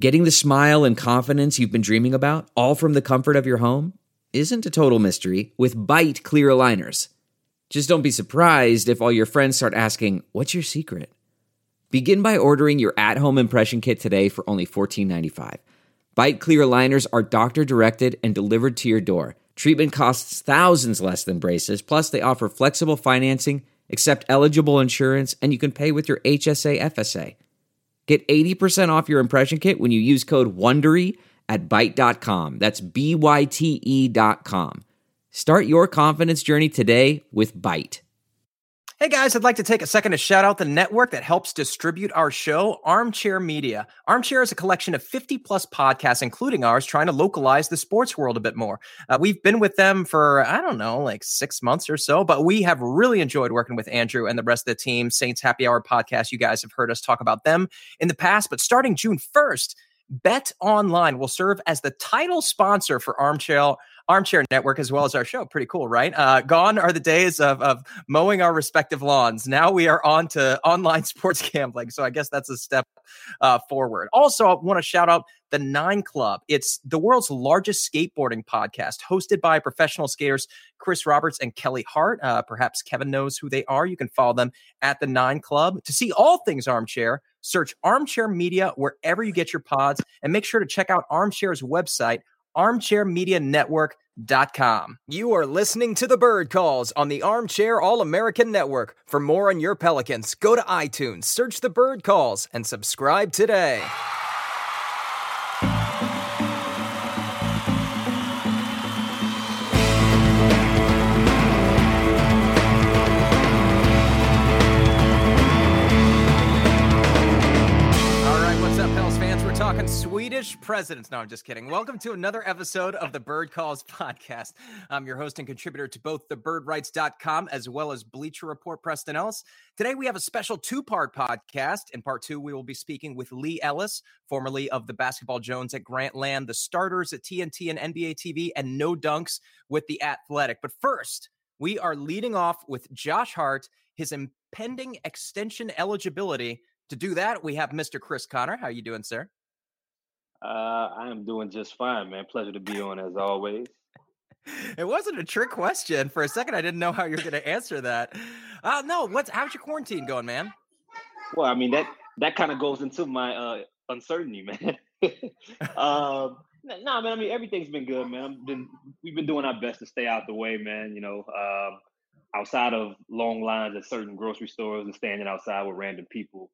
Getting the smile and confidence you've been dreaming about, all from the comfort of your home, isn't a total mystery with Byte clear aligners. Just don't be surprised if all your friends start asking, "What's your secret?" Begin by ordering your at-home impression kit today for only $14.95. Byte clear aligners are doctor-directed and delivered to your door. Treatment costs thousands less than braces, plus they offer flexible financing, accept eligible insurance, and you can pay with your HSA FSA. Get 80% off your impression kit when you use code WONDERY at Byte.com. That's BYTE.com. Start your confidence journey today with Byte. Hey guys, I'd like to take a second to shout out the network that helps distribute our show, Armchair Media. Armchair is a collection of 50 plus podcasts, including ours, trying to localize the sports world a bit more. We've been with them for, like 6 months or so, but we have really enjoyed working with Andrew and the rest of the team. Saints Happy Hour podcast, you guys have heard us talk about them in the past, but starting June 1st, Bet Online will serve as the title sponsor for Armchair Network, as well as our show. Pretty cool, right? Gone are the days of mowing our respective lawns. Now we are on to online sports gambling. So I guess that's a step forward. Also, I want to shout out the Nine Club. It's the world's largest skateboarding podcast, hosted by professional skaters Chris Roberts and Kelly Hart. Perhaps Kevin knows who they are. You can follow them at the Nine Club. To see all things Armchair, search Armchair Media wherever you get your pods, and make sure to check out Armchair's website, armchairmedianetwork.com. You are listening to The Bird Calls on the Armchair All-American Network. For more on your Pelicans, go to iTunes, search The Bird Calls, and subscribe today. Talking Swedish presidents. No, I'm just kidding. Welcome to another episode of the Bird Calls podcast. I'm your host and contributor to both thebirdwrites.com as well as Bleacher Report, Preston Ellis. Today we have a special two-part podcast. In part two, we will be speaking with Lee Ellis, formerly of the Basketball Jones at Grantland, the starters at TNT and NBA TV, and No Dunks with The Athletic. But first, we are leading off with Josh Hart, his impending extension eligibility. To do that, we have Mr. Chris Connor. How are you doing, sir? I am doing just fine, man. Pleasure to be on as always. It wasn't a trick question. For a second, I didn't know how you were going to answer that. No, how's your quarantine going, man? Well, I mean, that kind of goes into my uncertainty, man. No, man, I mean, everything's been good, man. We've been doing our best to stay out the way, man. Outside of long lines at certain grocery stores and standing outside with random people.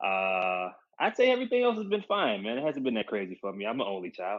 I'd say everything else has been fine, man. It hasn't been that crazy for me. I'm an only child.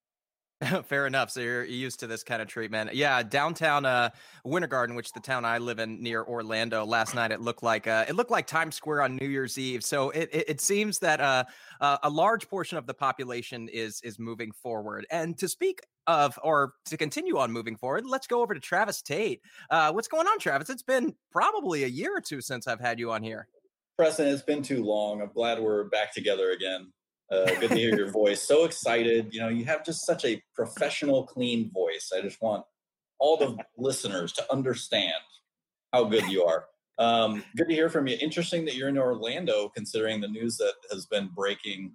Fair enough. So you're used to this kind of treatment. Yeah, downtown Winter Garden, which the town I live in near Orlando, last night it looked like Times Square on New Year's Eve. So it seems that a large portion of the population is moving forward. And to speak of, or to continue on moving forward, let's go over to Travis Tate. What's going on, Travis? It's been probably a year or two since I've had you on here. Preston, it's been too long. I'm glad we're back together again. Good to hear your voice. So excited. You have just such a professional, clean voice. I just want all the listeners to understand how good you are. Good to hear from you. Interesting that you're in Orlando, considering the news that has been breaking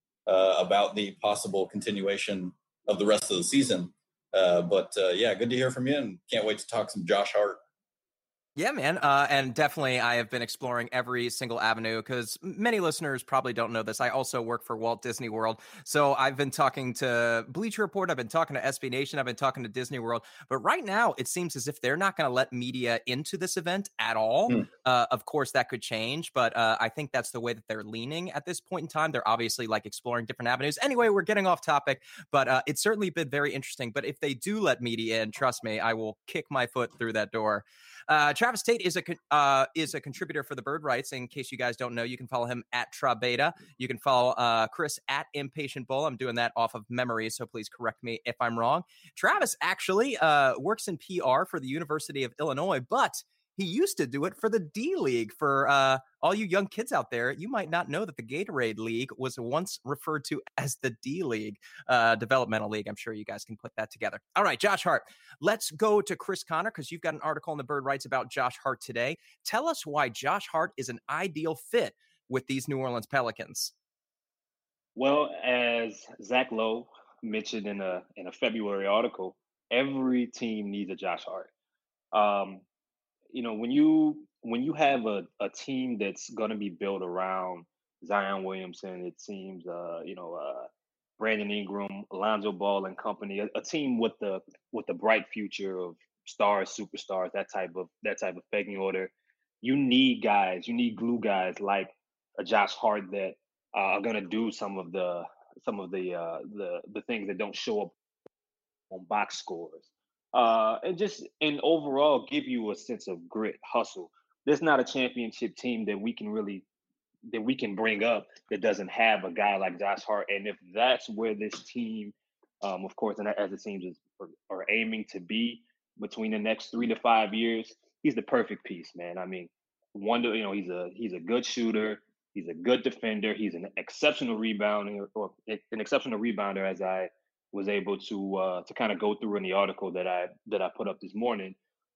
about the possible continuation of the rest of the season. But good to hear from you, and can't wait to talk some Josh Hart. Yeah, man. And definitely I have been exploring every single avenue because many listeners probably don't know this. I also work for Walt Disney World. So I've been talking to Bleacher Report. I've been talking to SB Nation. I've been talking to Disney World. But right now it seems as if they're not going to let media into this event at all. Of course, that could change. But I think that's the way that they're leaning at this point in time. They're obviously exploring different avenues. Anyway, we're getting off topic. But it's certainly been very interesting. But if they do let media in, trust me, I will kick my foot through that door. Travis Tate is a contributor for the Bird Writes. In case you guys don't know, you can follow him at Trabeta. You can follow Chris at Impatient Bull. I'm doing that off of memory, so please correct me if I'm wrong. Travis actually works in PR for the University of Illinois, but he used to do it for the D League. For all you young kids out there, you might not know that the Gatorade League was once referred to as the D League, developmental league. I'm sure you guys can put that together. All right, Josh Hart. Let's go to Chris Connor because you've got an article in the Bird Writes about Josh Hart today. Tell us why Josh Hart is an ideal fit with these New Orleans Pelicans. Well, as Zach Lowe mentioned in a February article, every team needs a Josh Hart. Um, when you have a team that's going to be built around Zion Williamson, it seems Brandon Ingram, Alonzo Ball and company, a team with the bright future of stars, superstars, that type of pecking order. You need guys, you need glue guys like a Josh Hart that are going to do some of the things that don't show up on box scores. And overall give you a sense of grit, hustle. There's not a championship team that we can bring up that doesn't have a guy like Josh Hart. And if that's where this team, of course, and as it seems, are aiming to be between the next 3 to 5 years, he's the perfect piece, man. I mean, he's a good shooter, he's a good defender, he's an exceptional rebounder, or an exceptional rebounder, as I was able to kind of go through in the article that I put up this morning.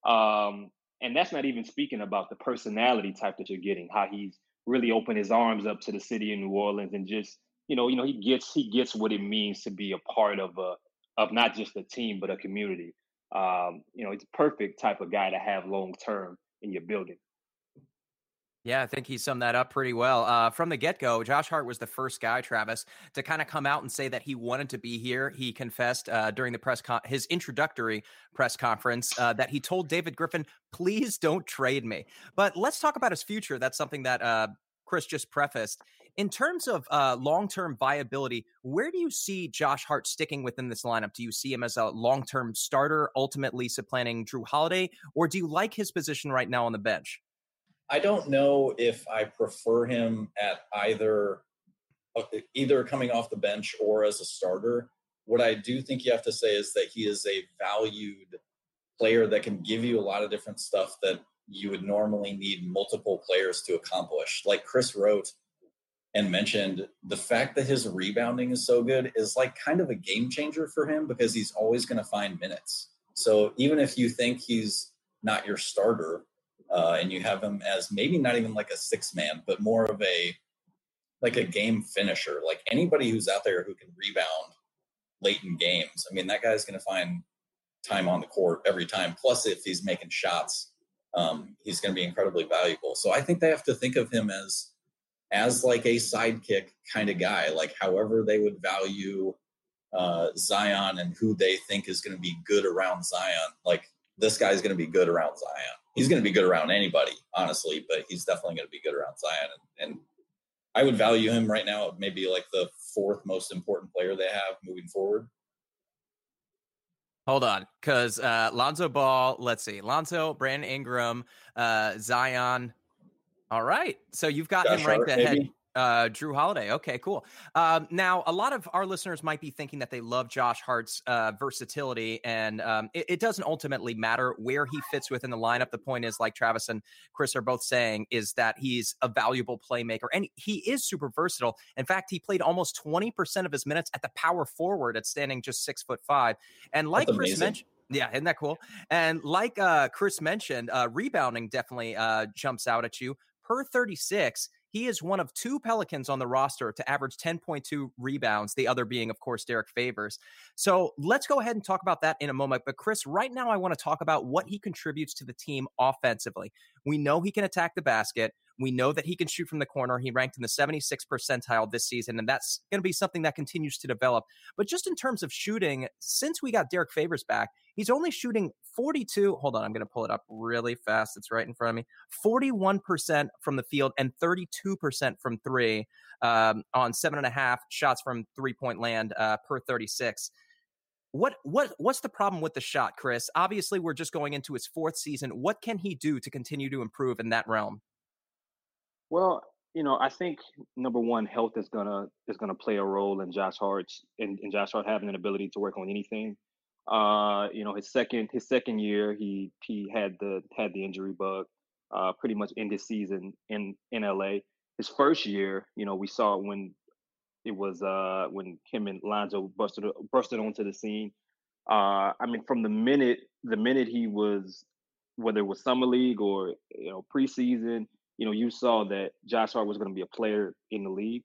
And that's not even speaking about the personality type that you're getting, how he's really opened his arms up to the city of New Orleans, and just he gets what it means to be a part of not just a team but a community. He's a perfect type of guy to have long term in your building. Yeah, I think he summed that up pretty well. From the get-go, Josh Hart was the first guy, Travis, to kind of come out and say that he wanted to be here. He confessed during the his introductory press conference that he told David Griffin, "Please don't trade me." But let's talk about his future. That's something that Chris just prefaced. In terms of long-term viability, where do you see Josh Hart sticking within this lineup? Do you see him as a long-term starter, ultimately supplanting Jrue Holiday, or do you like his position right now on the bench? I don't know if I prefer him at either coming off the bench or as a starter. What I do think you have to say is that he is a valued player that can give you a lot of different stuff that you would normally need multiple players to accomplish. Like Chris wrote and mentioned, the fact that his rebounding is so good is like kind of a game changer for him, because he's always going to find minutes. So even if you think he's not your starter, and you have him as maybe not even like a six man, but more of a game finisher, like anybody who's out there who can rebound late in games. I mean, that guy's going to find time on the court every time. Plus, if he's making shots, he's going to be incredibly valuable. So I think they have to think of him as like a sidekick kind of guy, like however they would value Zion and who they think is going to be good around Zion. Like, this guy's going to be good around Zion. He's going to be good around anybody, honestly, but he's definitely going to be good around Zion. And I would value him right now maybe like the fourth most important player they have moving forward. Hold on, because Lonzo Ball, let's see, Lonzo, Brandon Ingram, Zion. All right, so you've got Josh him ranked Hart, ahead. maybe? Jrue Holiday. Okay, cool. Now, a lot of our listeners might be thinking that they love Josh Hart's versatility, and it doesn't ultimately matter where he fits within the lineup. The point is, like Travis and Chris are both saying, is that he's a valuable playmaker, and he is super versatile. In fact, he played almost 20% of his minutes at the power forward at standing just 6'5". And like That's Chris amazing. mentioned, yeah, isn't that cool? And like Chris mentioned, rebounding definitely jumps out at you. Per 36, he is one of two Pelicans on the roster to average 10.2 rebounds, the other being, of course, Derek Favors. So let's go ahead and talk about that in a moment. But Chris, right now I want to talk about what he contributes to the team offensively. We know he can attack the basket. We know that he can shoot from the corner. He ranked in the 76th percentile this season, and that's going to be something that continues to develop. But just in terms of shooting, since we got Derek Favors back, he's only shooting 42. Hold on, I'm going to pull it up really fast. It's right in front of me. 41% from the field and 32% from three on 7.5 shots from three-point land per 36. What's the problem with the shot, Chris? Obviously, we're just going into his fourth season. What can he do to continue to improve in that realm? Well, I think number one, health is gonna play a role in Josh Hart having an ability to work on anything. His second year, he had the injury bug, pretty much in this season in LA. His first year, we saw when it was when him and Lonzo busted onto the scene. I mean, from the minute he was, whether it was summer league or preseason, you saw that Josh Hart was going to be a player in the league.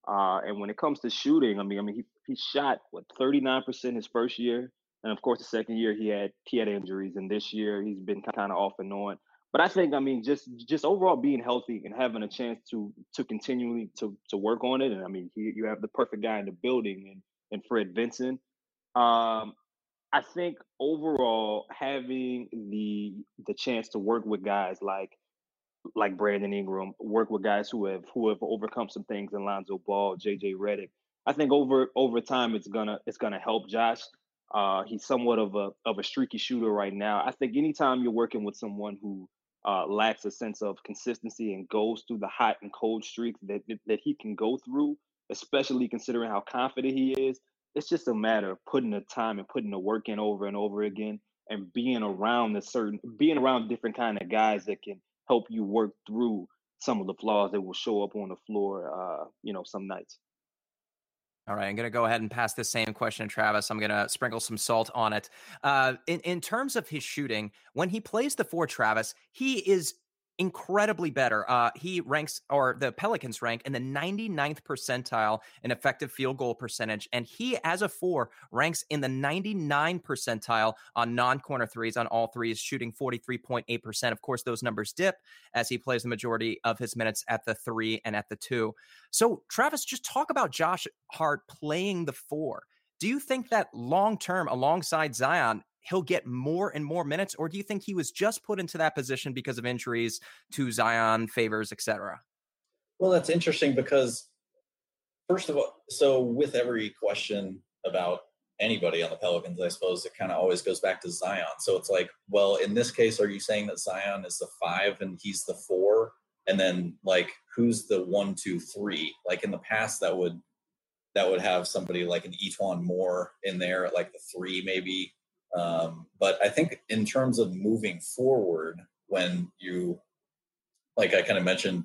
And when it comes to shooting, he shot what 39% his first year, and of course the second year he had injuries, and this year he's been kind of off and on. But I think just overall being healthy and having a chance to continually to work on it, and you have the perfect guy in the building and Fred Vinson. Um, I think overall having the chance to work with guys like Brandon Ingram, work with guys who have overcome some things in Lonzo Ball, JJ Redick. I think over time it's gonna help Josh. He's somewhat of a streaky shooter right now. I think anytime you're working with someone who lacks a sense of consistency and goes through the hot and cold streaks that he can go through, especially considering how confident he is, it's just a matter of putting the time and putting the work in over and over again and being around different kind of guys that can help you work through some of the flaws that will show up on the floor, some nights. All right, I'm going to go ahead and pass this same question to Travis. I'm going to sprinkle some salt on it. In terms of his shooting, when he plays the four, Travis, he is incredibly better. He ranks, or the Pelicans rank, in the 99th percentile in effective field goal percentage. And he, as a four, ranks in the 99 percentile on non-corner threes, on all threes, shooting 43.8%. Of course, those numbers dip as he plays the majority of his minutes at the three and at the two. So, Travis, just talk about Josh Hart playing the four. Do you think that long-term, alongside Zion, he'll get more and more minutes, or do you think he was just put into that position because of injuries to Zion, Favors, etc.? Well, that's interesting because, first of all, so with every question about anybody on the Pelicans, I suppose it kind of always goes back to Zion. So it's like, well, in this case, are you saying that Zion is the five and he's the four? And then, like, who's the 1, 2, 3? Like in the past, that would have somebody like an Etuan Moore in there at like the 3, maybe. But I think in terms of moving forward, when you, like I kind of mentioned,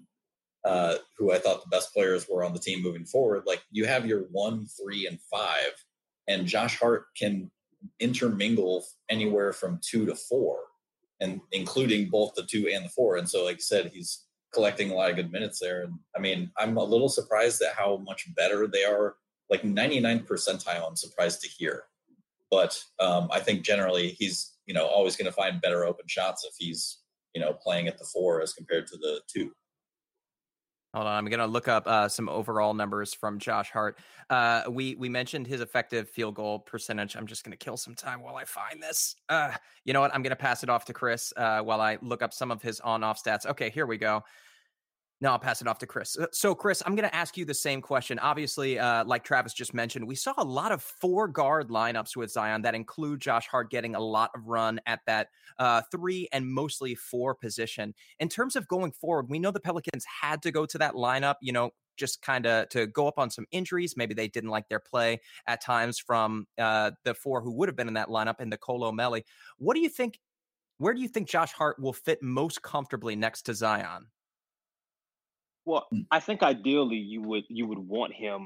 who I thought the best players were on the team moving forward, like you have your 1, 3, and 5, and Josh Hart can intermingle anywhere from 2 to 4, and including both the 2 and the 4. And so, like I said, he's collecting a lot of good minutes there. And I mean, I'm a little surprised at how much better they are. Like 99th percentile, I'm surprised to hear. But I think generally he's, always going to find better open shots if he's, playing at the 4 as compared to the 2. Hold on, I'm going to look up some overall numbers from Josh Hart. We mentioned his effective field goal percentage. I'm just going to kill some time while I find this. You know what? I'm going to pass it off to Chris while I look up some of his on-off stats. Okay, here we go. No, I'll pass it off to Chris. So, Chris, I'm going to ask you the same question. Obviously, like Travis just mentioned, we saw a lot of 4-guard lineups with Zion that include Josh Hart getting a lot of run at that 3 and mostly 4 position. In terms of going forward, we know the Pelicans had to go to that lineup, just kind of to go up on some injuries. Maybe they didn't like their play at times from the 4 who would have been in that lineup in the Colo Melli. What do you think? Where do you think Josh Hart will fit most comfortably next to Zion? Well, I think ideally you would want him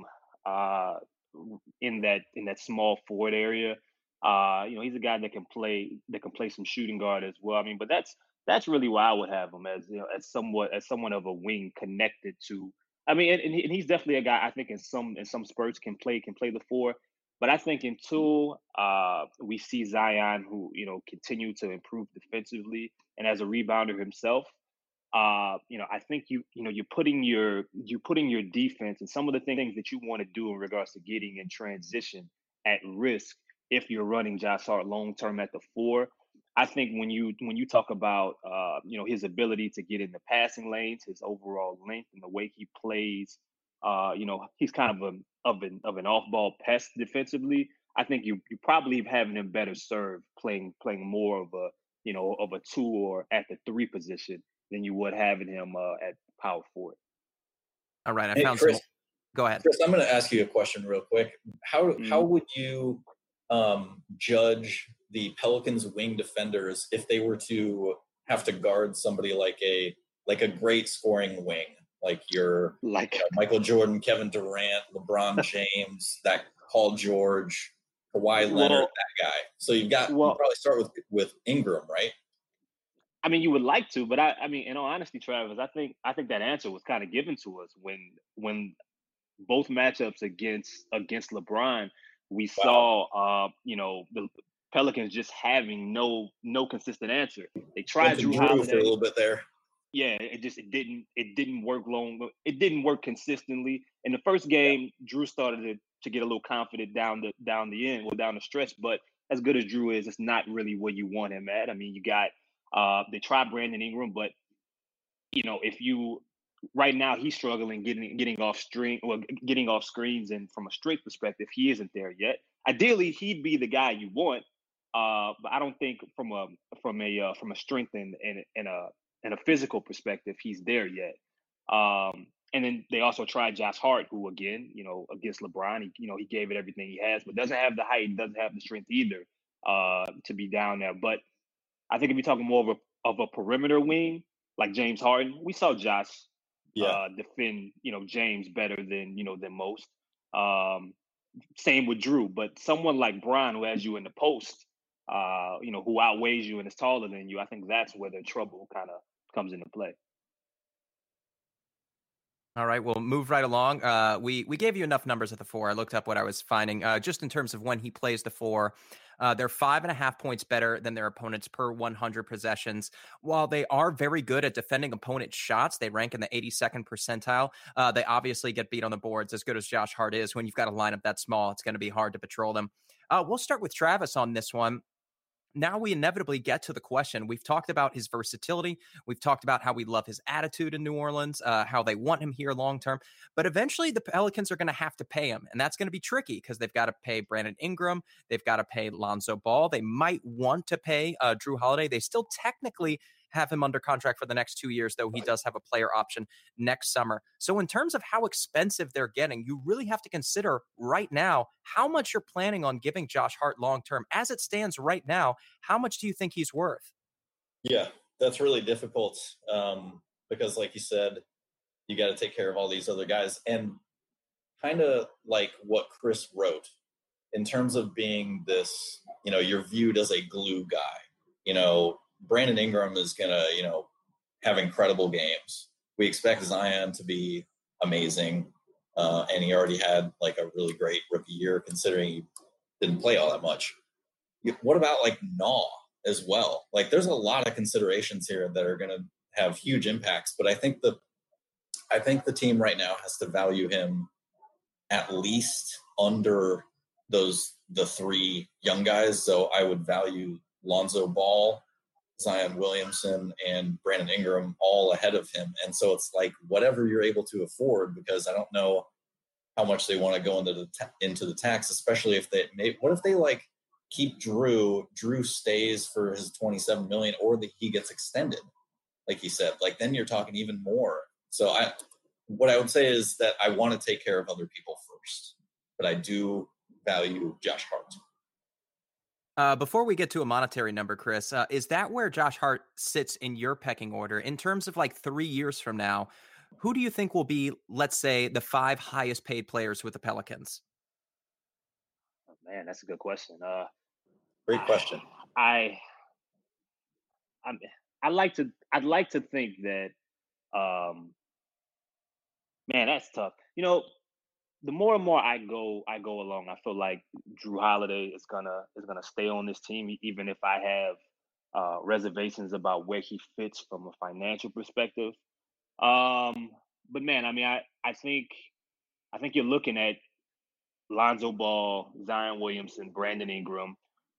in that small forward area. He's a guy that can play some shooting guard as well. But that's really why I would have him as somewhat of a wing connected to. And he's definitely a guy I think in some spurts can play the 4. But I think until we see Zion, who continue to improve defensively and as a rebounder himself. I think you're putting your defense and some of the things that you want to do in regards to getting in transition at risk if you're running Josh Hart long term at the 4. I think when you talk about his ability to get in the passing lanes, his overall length, and the way he plays, he's kind of an off ball pest defensively. I think you probably having him better served playing more of a 2 or at the 3 position than you would having him at power forward. All right, I found Chris, go ahead. Chris, I'm going to ask you a question real quick. How would you judge the Pelicans wing defenders if they were to have to guard somebody like a great scoring wing, like Michael Jordan, Kevin Durant, LeBron James, that Paul George, Kawhi Leonard, that guy. So you probably start with Ingram, right? You would like to, but in all honesty, Travis, I think that answer was kind of given to us when both matchups against LeBron, we Wow. saw the Pelicans just having no consistent answer. They Went tried to Drew Drew for a Holiday. little bit there. Yeah, it didn't work long. It didn't work consistently. In the first game, Drew started to get a little confident down the end, down the stretch. But as good as Drew is, it's not really where you want him at. I mean, you got they tried Brandon Ingram, but if you right now he's struggling getting getting off screens, and from a straight perspective, he isn't there yet. Ideally, he'd be the guy you want, but I don't think from a strength and a physical perspective he's there yet. And then they also tried Josh Hart, who again, against LeBron, he gave it everything he has, but doesn't have the height, doesn't have the strength either to be down there. But I think if you're talking more of a perimeter wing, like James Harden, we saw Josh Yeah. defend, James better than most. Same with Drew, but someone like Brian who has you in the post, who outweighs you and is taller than you, I think that's where the trouble kind of comes into play. All right, we'll move right along. We gave you enough numbers at the 4. I looked up what I was finding. Just in terms of when he plays the 4, they're 5.5 points better than their opponents per 100 possessions. While they are very good at defending opponent shots, they rank in the 82nd percentile. They obviously get beat on the boards. As good as Josh Hart is, when you've got a lineup that small, it's going to be hard to patrol them. We'll start with Travis on this one. Now we inevitably get to the question. We've talked about his versatility. We've talked about how we love his attitude in New Orleans, how they want him here long term. But eventually the Pelicans are going to have to pay him. And that's going to be tricky because they've got to pay Brandon Ingram. They've got to pay Lonzo Ball. They might want to pay Drew Holiday. They still technically have him under contract for the next 2 years, though he does have a player option next summer. So in terms of how expensive they're getting, you really have to consider right now how much you're planning on giving Josh Hart long-term. As it stands right now, how much do you think he's worth? Yeah, that's really difficult because like you said, you got to take care of all these other guys. And kind of like what Chris wrote in terms of being this, you're viewed as a glue guy. Brandon Ingram is going to, have incredible games. We expect Zion to be amazing. And he already had like a really great rookie year considering he didn't play all that much. What about like Naw as well? Like there's a lot of considerations here that are going to have huge impacts, but I think the team right now has to value him at least under the 3 young guys. So I would value Lonzo Ball, Zion Williamson, and Brandon Ingram all ahead of him. And so it's like whatever you're able to afford, because I don't know how much they want to go into the tax, especially if what if they like keep Drew stays for his $27 million, or that he gets extended, like he said, like then you're talking even more. So what I would say is that I want to take care of other people first, but I do value Josh Hart. Before we get to a monetary number, Chris, is that where Josh Hart sits in your pecking order in terms of like 3 years from now? Who do you think will be, let's say, the 5 highest paid players with the Pelicans? Oh, man, that's a good question. Great question. I'd like to think that, man, that's tough. The more and more I go along, I feel like Drew Holiday is gonna stay on this team, even if I have reservations about where he fits from a financial perspective. But man, I mean, I think you're looking at Lonzo Ball, Zion Williamson, Brandon Ingram.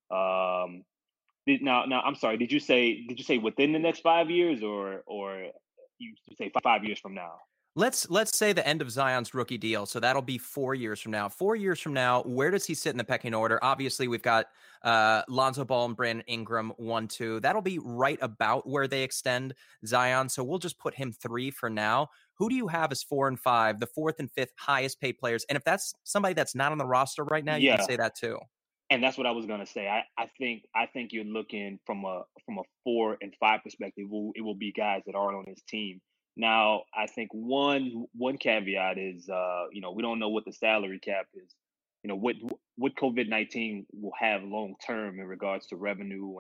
Now, I'm sorry. Did you say within the next 5 years, or you say 5 years from now? Let's say the end of Zion's rookie deal. So that'll be 4 years from now. 4 years from now, where does he sit in the pecking order? Obviously, we've got Lonzo Ball and Brandon Ingram 1, 2. That'll be right about where they extend Zion. So we'll just put him 3 for now. Who do you have as 4 and 5, the 4th and 5th highest paid players? And if that's somebody that's not on the roster right now, you can say that too. And that's what I was gonna say. I think you're looking from a 4 and 5 perspective. It will be guys that aren't on his team. Now, I think one caveat is, we don't know what the salary cap is. What COVID-19 will have long term in regards to revenue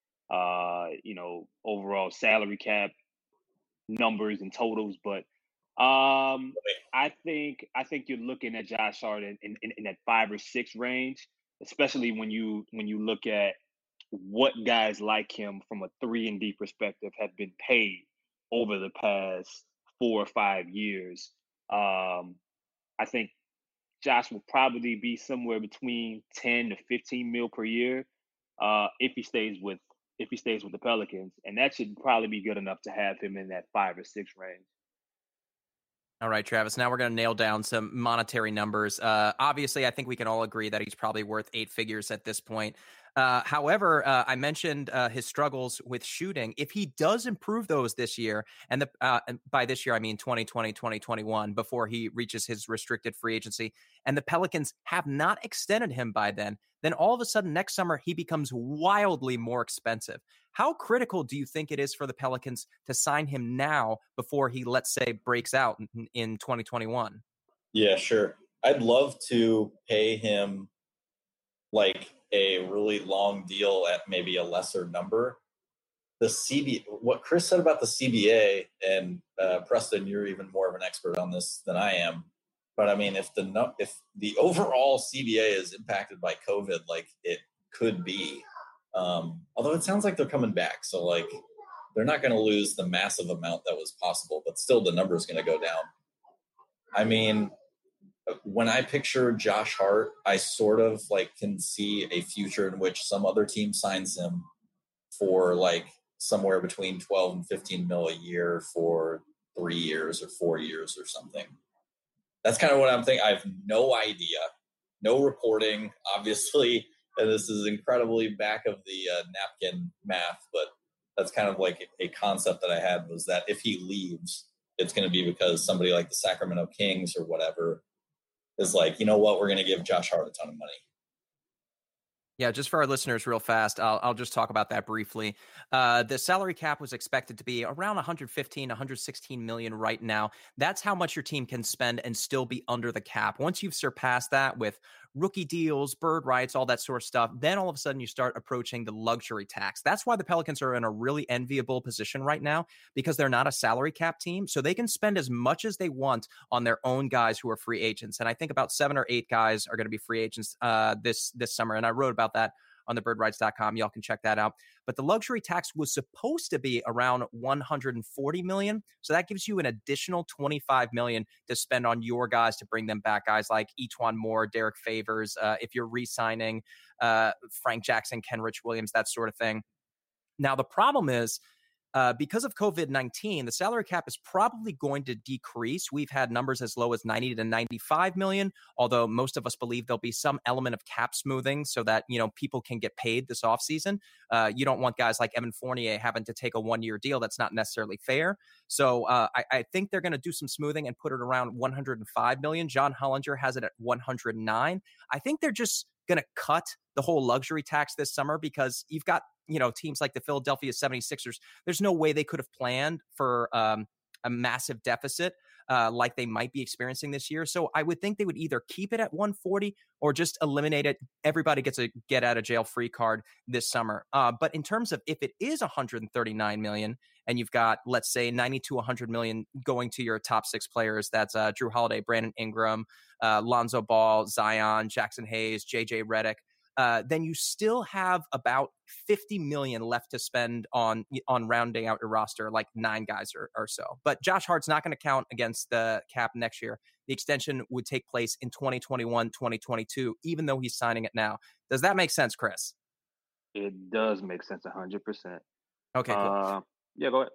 and overall salary cap numbers and totals. But I think you're looking at Josh Hart in that 5 or 6 range, especially when you look at what guys like him from a 3-and-D perspective have been paid over the past 4 or 5 years. I think Josh will probably be somewhere between 10 to 15 mil per year if he stays with the Pelicans, and that should probably be good enough to have him in that 5 or 6 range. All right, Travis, now we're going to nail down some monetary numbers. Obviously, I think we can all agree that he's probably worth 8 figures at this point. However, I mentioned his struggles with shooting. If he does improve those this year, and by this year, I mean 2020, 2021, before he reaches his restricted free agency, and the Pelicans have not extended him by then all of a sudden next summer, he becomes wildly more expensive. How critical do you think it is for the Pelicans to sign him now before he, let's say, breaks out in 2021? Yeah, sure. I'd love to pay him like a really long deal at maybe a lesser number. What Chris said about the CBA, and Preston, you're even more of an expert on this than I am. But I mean, if the overall CBA is impacted by COVID, like it could be, although it sounds like they're coming back, so like they're not going to lose the massive amount that was possible, but still the number is going to go down. I mean, when I picture Josh Hart, I sort of like can see a future in which some other team signs him for like somewhere between 12 and 15 mil a year for 3 years or 4 years or something. That's kind of what I'm thinking. I have no idea, no reporting, obviously, and this is incredibly back of the napkin math, but that's kind of like a concept that I had, was that if he leaves, it's going to be because somebody like the Sacramento Kings or whatever is like, you know what, we're going to give Josh Hart a ton of money. Yeah, just for our listeners real fast, I'll just talk about that briefly. The salary cap was expected to be around 115, 116 million right now. That's how much your team can spend and still be under the cap. Once you've surpassed that with rookie deals, bird rights, all that sort of stuff, then all of a sudden you start approaching the luxury tax. That's why the Pelicans are in a really enviable position right now, because they're not a salary cap team. So they can spend as much as they want on their own guys who are free agents. And I think about 7 or 8 guys are going to be free agents this summer. And I wrote about that on thebirdrights.com. Y'all can check that out. But the luxury tax was supposed to be around 140 million. So that gives you an additional 25 million to spend on your guys to bring them back. Guys like E'Twaun Moore, Derek Favors, if you're re-signing Frank Jackson, Kenrich Williams, that sort of thing. Now, the problem is, because of COVID-19, the salary cap is probably going to decrease. We've had numbers as low as 90 to 95 million, although most of us believe there'll be some element of cap smoothing so that, you know, people can get paid this offseason. You don't want guys like Evan Fournier having to take a 1-year deal. That's not necessarily fair. So I think they're going to do some smoothing and put it around 105 million. John Hollinger has it at 109. I think they're just going to cut the whole luxury tax this summer because you've got, you know, teams like the Philadelphia 76ers. There's no way they could have planned for a massive deficit like they might be experiencing this year. So I would think they would either keep it at 140 or just eliminate it. Everybody gets a get out of jail free card this summer. But in terms of if it is 139 million and you've got, let's say, 90 to 100 million going to your top 6 players, that's Drew Holiday, Brandon Ingram, Lonzo Ball, Zion, Jackson Hayes, JJ Redick. Then you still have about 50 million left to spend on rounding out your roster, like 9 guys or so. But Josh Hart's not going to count against the cap next year. The extension would take place in 2021, 2022, even though he's signing it now. Does that make sense, Chris? It does make sense 100%. Okay, cool. Yeah, go ahead.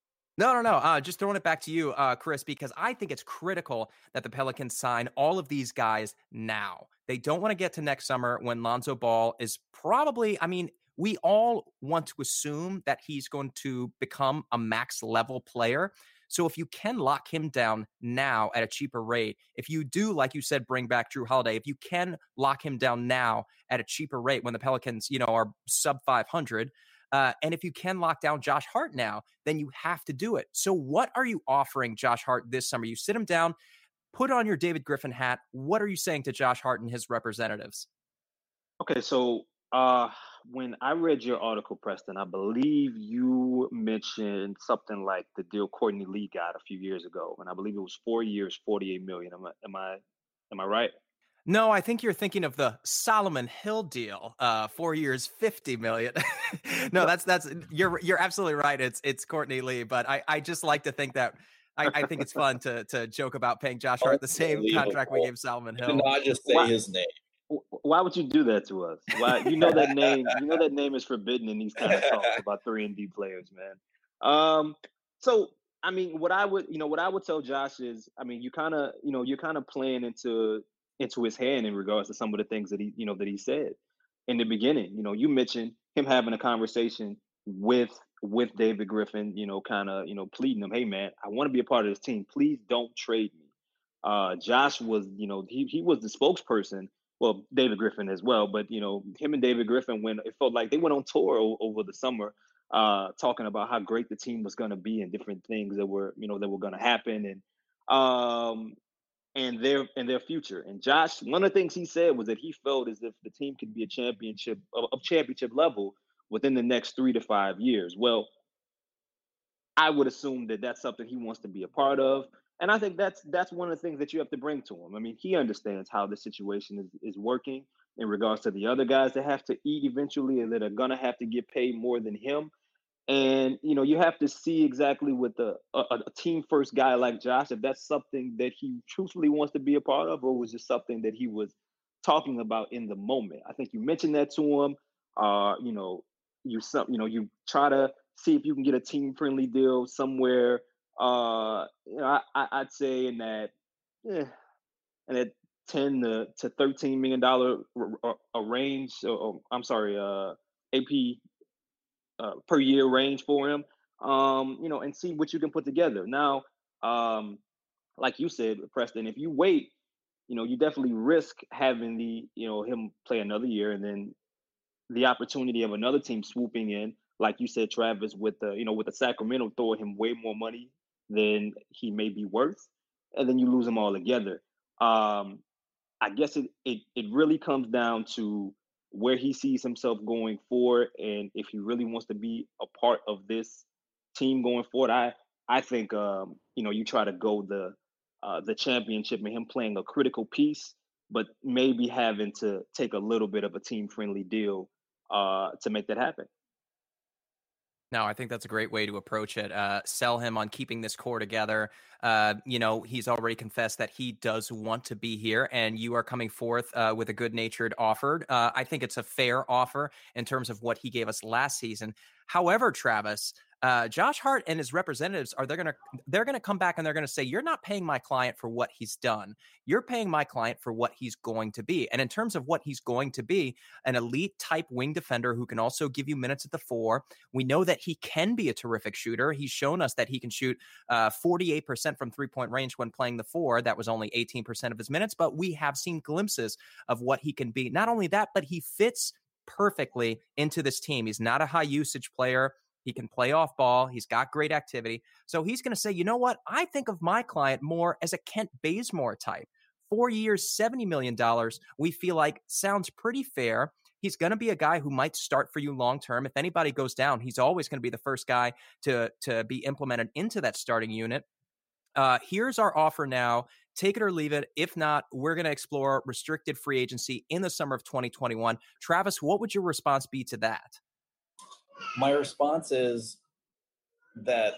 No. Just throwing it back to you, Chris, because I think it's critical that the Pelicans sign all of these guys now. They don't want to get to next summer when Lonzo Ball is probably, I mean, we all want to assume that he's going to become a max level player. So if you can lock him down now at a cheaper rate, if you do, like you said, bring back Drew Holiday, if you can lock him down now at a cheaper rate when the Pelicans, you know, are sub 500, and if you can lock down Josh Hart now, then you have to do it. So what are you offering Josh Hart this summer? You sit him down, put on your David Griffin hat. What are you saying to Josh Hart and his representatives? Okay, so Uh, when I read your article, Preston, I believe you mentioned something like the deal Courtney Lee got a few years ago, and I believe it was 4 years, 48 million. Am I right? No, I think you're thinking of the Solomon Hill deal, 4 years, 50 million. No, No. that's you're absolutely right. It's Courtney Lee, but I just like to think that I think it's fun to joke about paying Josh Hart the same contract we Unbelievable. gave Solomon I did Hill. not just say Why? his name. Why would you do that to us? Why? You know that name. You know that name is forbidden in these kind of talks about 3-and-D players, man. Um. So I mean, what I would tell Josh is, I mean, you're kind of playing into his hand in regards to some of the things that he said in the beginning. You mentioned him having a conversation with David Griffin. Kind of pleading him, hey man, I want to be a part of this team. Please don't trade me. Josh was, he was the spokesperson. Well, David Griffin as well, but him and David Griffin, when it felt like they went on tour over the summer, talking about how great the team was going to be and different things that were going to happen, and their future. And Josh, one of the things he said was that he felt as if the team could be a championship of championship level within the next 3 to 5 years. Well, I would assume that that's something he wants to be a part of. And I think that's one of the things that you have to bring to him. I mean, he understands how the situation is working in regards to the other guys that have to eat eventually and that are gonna have to get paid more than him. And you have to see exactly with a team first guy like Josh, if that's something that he truthfully wants to be a part of, or was just something that he was talking about in the moment. I think you mentioned that to him. You try to see if you can get a team friendly deal somewhere. I'd say in that 10 to $13 million a range. I'm sorry, AP per year range for him. And see what you can put together. Now, like you said, Preston, if you wait, you definitely risk having him play another year and then the opportunity of another team swooping in, like you said, Travis, with the Sacramento throwing him way more money than he may be worth, and then you lose him all together. Um, I guess it really comes down to where he sees himself going forward, and if he really wants to be a part of this team going forward. I think you try to go the championship and him playing a critical piece, but maybe having to take a little bit of a team friendly deal to make that happen. No, I think that's a great way to approach it. Sell him on keeping this core together. He's already confessed that he does want to be here, and you are coming forth with a good-natured offer. I think it's a fair offer in terms of what he gave us last season. However, Travis, Josh Hart and his representatives they're gonna come back and they're gonna say, you're not paying my client for what he's done. You're paying my client for what he's going to be. And in terms of what he's going to be, an elite type wing defender who can also give you minutes at the 4. We know that he can be a terrific shooter. He's shown us that he can shoot 48% from 3-point range when playing the 4. That was only 18% of his minutes, but we have seen glimpses of what he can be. Not only that, but he fits perfectly into this team. He's not a high usage player. He can play off ball. He's got great activity. So he's going to say, you know what? I think of my client more as a Kent Bazemore type. 4 years, $70 million, we feel like sounds pretty fair. He's going to be a guy who might start for you long-term. If anybody goes down, he's always going to be the first guy to be implemented into that starting unit. Here's our offer now. Take it or leave it. If not, we're going to explore restricted free agency in the summer of 2021. Travis, what would your response be to that? My response is that,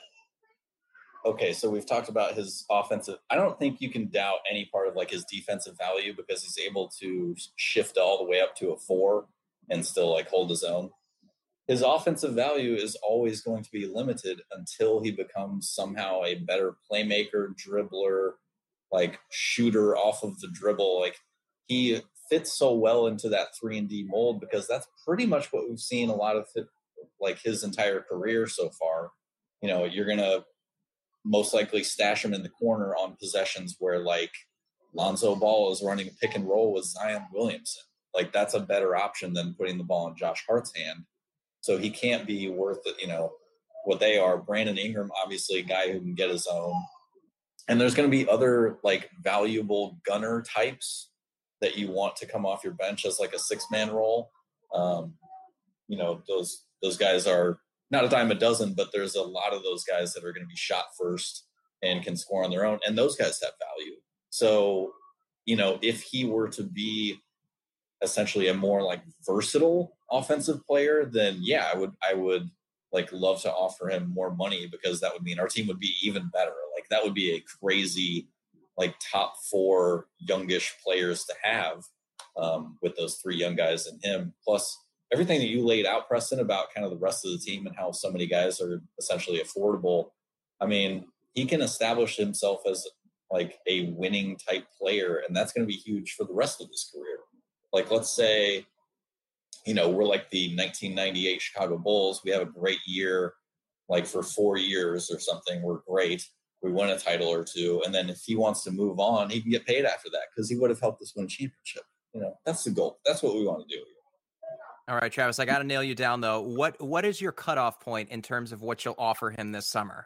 okay, so we've talked about his offensive. I don't think you can doubt any part of like his defensive value because he's able to shift all the way up to a 4 and still like hold his own. His offensive value is always going to be limited until he becomes somehow a better playmaker, dribbler, like shooter off of the dribble. Like he fits so well into that 3-and-D mold because that's pretty much what we've seen a lot of like his entire career so far. You're going to most likely stash him in the corner on possessions where like Lonzo Ball is running a pick and roll with Zion Williamson. Like that's a better option than putting the ball in Josh Hart's hand. So he can't be worth what they are. Brandon Ingram, obviously a guy who can get his own. And there's going to be other like valuable gunner types that you want to come off your bench as like a 6-man role. You know, those guys are not a dime a dozen, but there's a lot of those guys that are going to be shot first and can score on their own, and those guys have value. So, you know, if he were to be essentially a more like versatile offensive player, then yeah, I would like love to offer him more money, because that would mean our team would be even better. Like that would be a crazy like top 4 youngish players to have, with those 3 young guys and him, plus everything that you laid out, Preston, about kind of the rest of the team and how so many guys are essentially affordable. I mean, he can establish himself as like a winning type player, and that's going to be huge for the rest of his career. Like, let's say, you know, we're like the 1998 Chicago Bulls. We have a great year, like for 4 years or something. We're great. We win a title or 2. And then if he wants to move on, he can get paid after that because he would have helped us win a championship. You know, that's the goal. That's what we want to do. All right, Travis, I got to nail you down, though. What is your cutoff point in terms of what you'll offer him this summer?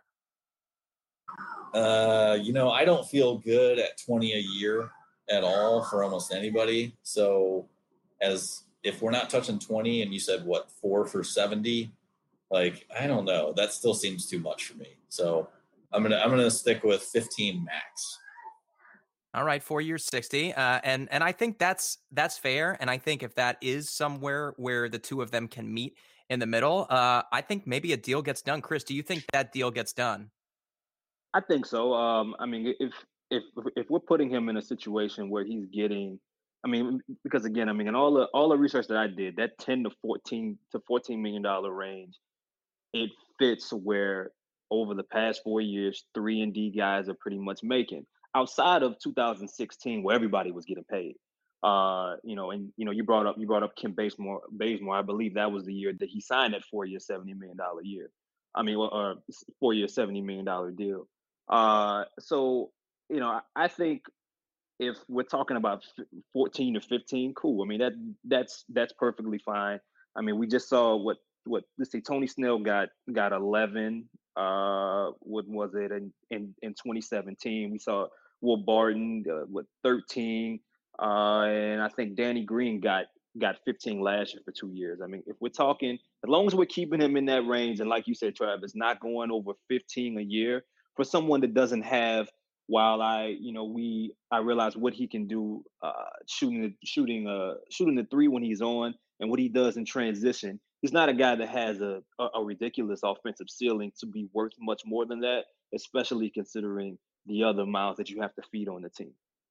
You know, I don't feel good at 20 a year at all for almost anybody. So if we're not touching 20 and you said, what, 4 for 70, like, I don't know. That still seems too much for me. So I'm going to stick with 15 max. All right, 4 years, 60. And I think that's fair. And I think if that is somewhere where the two of them can meet in the middle, I think maybe a deal gets done. Chris, do you think that deal gets done? I think so. I mean, if we're putting him in a situation where he's getting, I mean, because again, I mean, in all the research that I did, that 10 to 14 million dollar range, it fits where over the past 4 years, 3-and-D guys are pretty much making, outside of 2016 where everybody was getting paid. You know, and you know, you brought up Kim Bazemore. I believe that was the year that he signed that 4-year, $70 million year. I mean, 4-year, $70 million deal. So, you know, I think if we're talking about 14 to 15, cool. I mean, that's perfectly fine. I mean, we just saw what let's say Tony Snell got 11. What was it in 2017? We saw Will Barton with 13, and I think Danny Green got 15 last year for 2 years. I mean, if we're talking, as long as we're keeping him in that range, and like you said, Travis, not going over 15 a year for someone that doesn't have. While I realize what he can do, shooting the 3 when he's on, and what he does in transition. He's not a guy that has a ridiculous offensive ceiling to be worth much more than that, especially considering the other mouths that you have to feed on the team.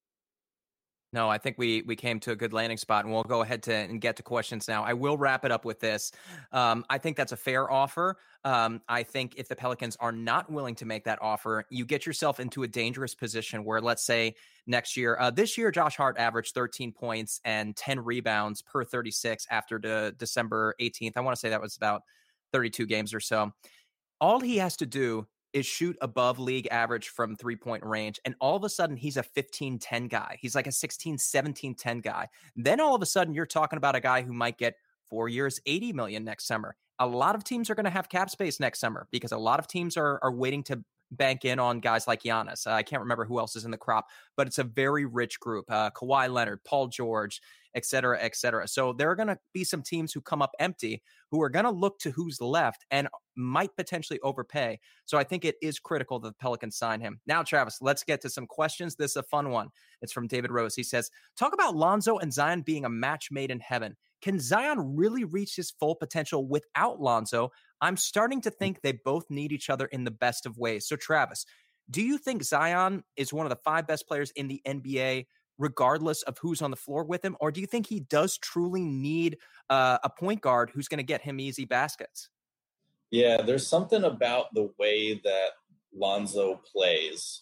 No, I think we came to a good landing spot, and we'll go ahead and get to questions now. I will wrap it up with this. I think that's a fair offer. I think if the Pelicans are not willing to make that offer, you get yourself into a dangerous position where, let's say, next year, this year, Josh Hart averaged 13 points and 10 rebounds per 36 after the December 18th. I want to say that was about 32 games or so. All he has to do is shoot above league average from 3-point range. And all of a sudden he's a 15-10 guy. He's like a 16-17-10 guy. Then all of a sudden you're talking about a guy who might get 4 years, $80 million next summer. A lot of teams are going to have cap space next summer because a lot of teams are waiting to bank in on guys like Giannis. I can't remember who else is in the crop, but it's a very rich group. Kawhi Leonard, Paul George, et cetera, et cetera. So there are going to be some teams who come up empty who are going to look to who's left and might potentially overpay. So I think it is critical that the Pelicans sign him. Now, Travis, let's get to some questions. This is a fun one. It's from David Rose. He says, talk about Lonzo and Zion being a match made in heaven. Can Zion really reach his full potential without Lonzo? I'm starting to think they both need each other in the best of ways. So, Travis, do you think Zion is one of the 5 best players in the NBA, regardless of who's on the floor with him? Or do you think he does truly need a point guard who's going to get him easy baskets? Yeah, there's something about the way that Lonzo plays.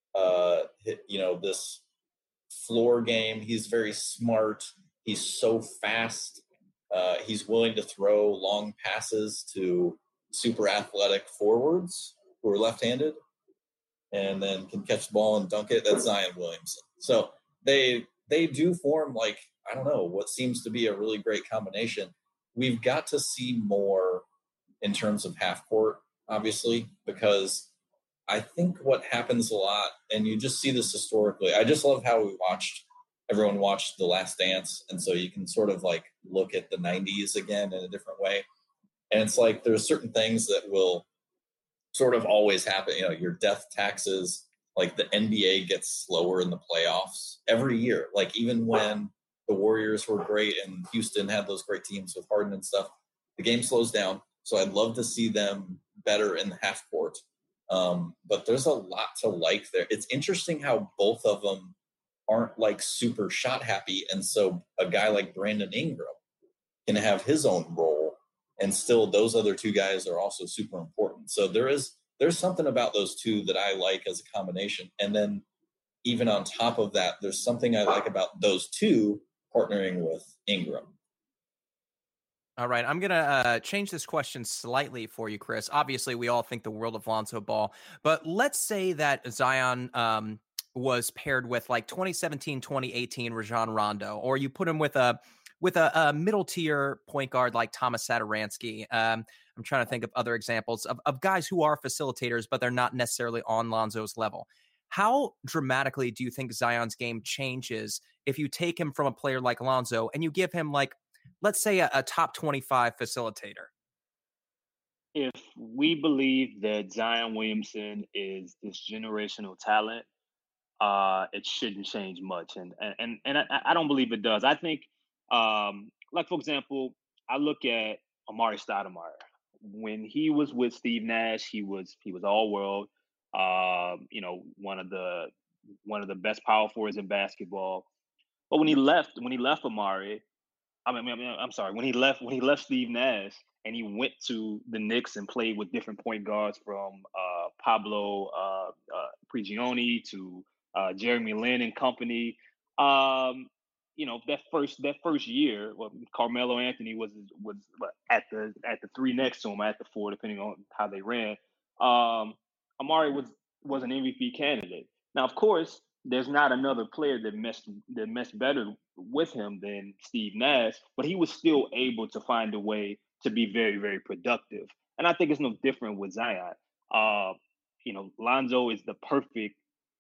This floor game, he's very smart. He's so fast. He's willing to throw long passes to super athletic forwards who are left-handed and then can catch the ball and dunk it. That's Zion Williamson. So they do form, like, I don't know, what seems to be a really great combination. We've got to see more in terms of half court, obviously, because I think what happens a lot, and you just see this historically, I just love how we watched everyone watched The Last Dance, and so you can sort of like look at the 90s again in a different way. And it's like there's certain things that will sort of always happen. You know, your death taxes, like the NBA gets slower in the playoffs every year. Like even when the Warriors were great and Houston had those great teams with Harden and stuff, the game slows down. So I'd love to see them better in the half court. But there's a lot to like there. It's interesting how both of them aren't like super shot happy. And so a guy like Brandon Ingram can have his own role, and still those other two guys are also super important. So there's something about those two that I like as a combination. And then even on top of that, there's something I like about those two partnering with Ingram. All right, I'm going to change this question slightly for you, Chris. Obviously, we all think the world of Lonzo Ball, but let's say that Zion was paired with like 2017, 2018 Rajon Rondo, or you put him with a middle tier point guard like Thomas Satoransky. I'm trying to think of other examples of guys who are facilitators, but they're not necessarily on Lonzo's level. How dramatically do you think Zion's game changes if you take him from a player like Lonzo and you give him like, let's say a top 25 facilitator? If we believe that Zion Williamson is this generational talent, it shouldn't change much. And I don't believe it does. I think, like, for example, I look at Amari Stoudemire. When he was with Steve Nash, he was all world. One of the best power forwards in basketball. But when he left Amari, when he left Steve Nash and he went to the Knicks and played with different point guards from Pablo Prigioni to Jeremy Lin and company. That first year, Carmelo Anthony was at the 3 next to him, at the 4, depending on how they ran. Amari was an MVP candidate. Now, of course, there's not another player that meshed better with him than Steve Nash, but he was still able to find a way to be very, very productive. And I think it's no different with Zion. Lonzo is the perfect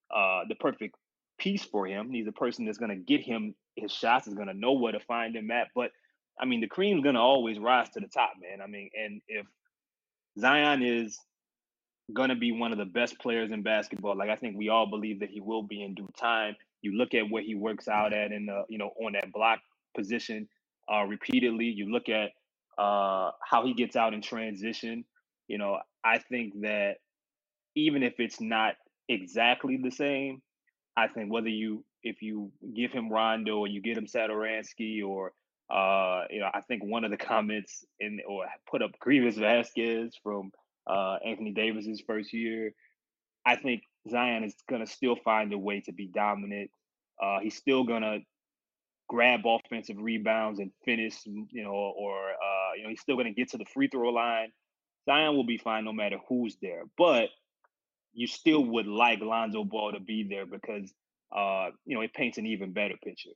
piece for him. He's the person that's going to get him his shots, is going to know where to find him at. But I mean, the cream's going to always rise to the top, man. I mean, and if Zion is going to be one of the best players in basketball, like I think we all believe that he will be in due time. You look at where he works out at on that block position repeatedly. You look at how he gets out in transition. I think that even if it's not exactly the same, I think if you give him Rondo or you get him Satoransky or I think one of the comments or put up Grievous Vasquez from Anthony Davis's first year, I think Zion is going to still find a way to be dominant. He's still going to grab offensive rebounds and finish, he's still going to get to the free throw line. Zion will be fine no matter who's there, but you still would like Lonzo Ball to be there because, it paints an even better picture.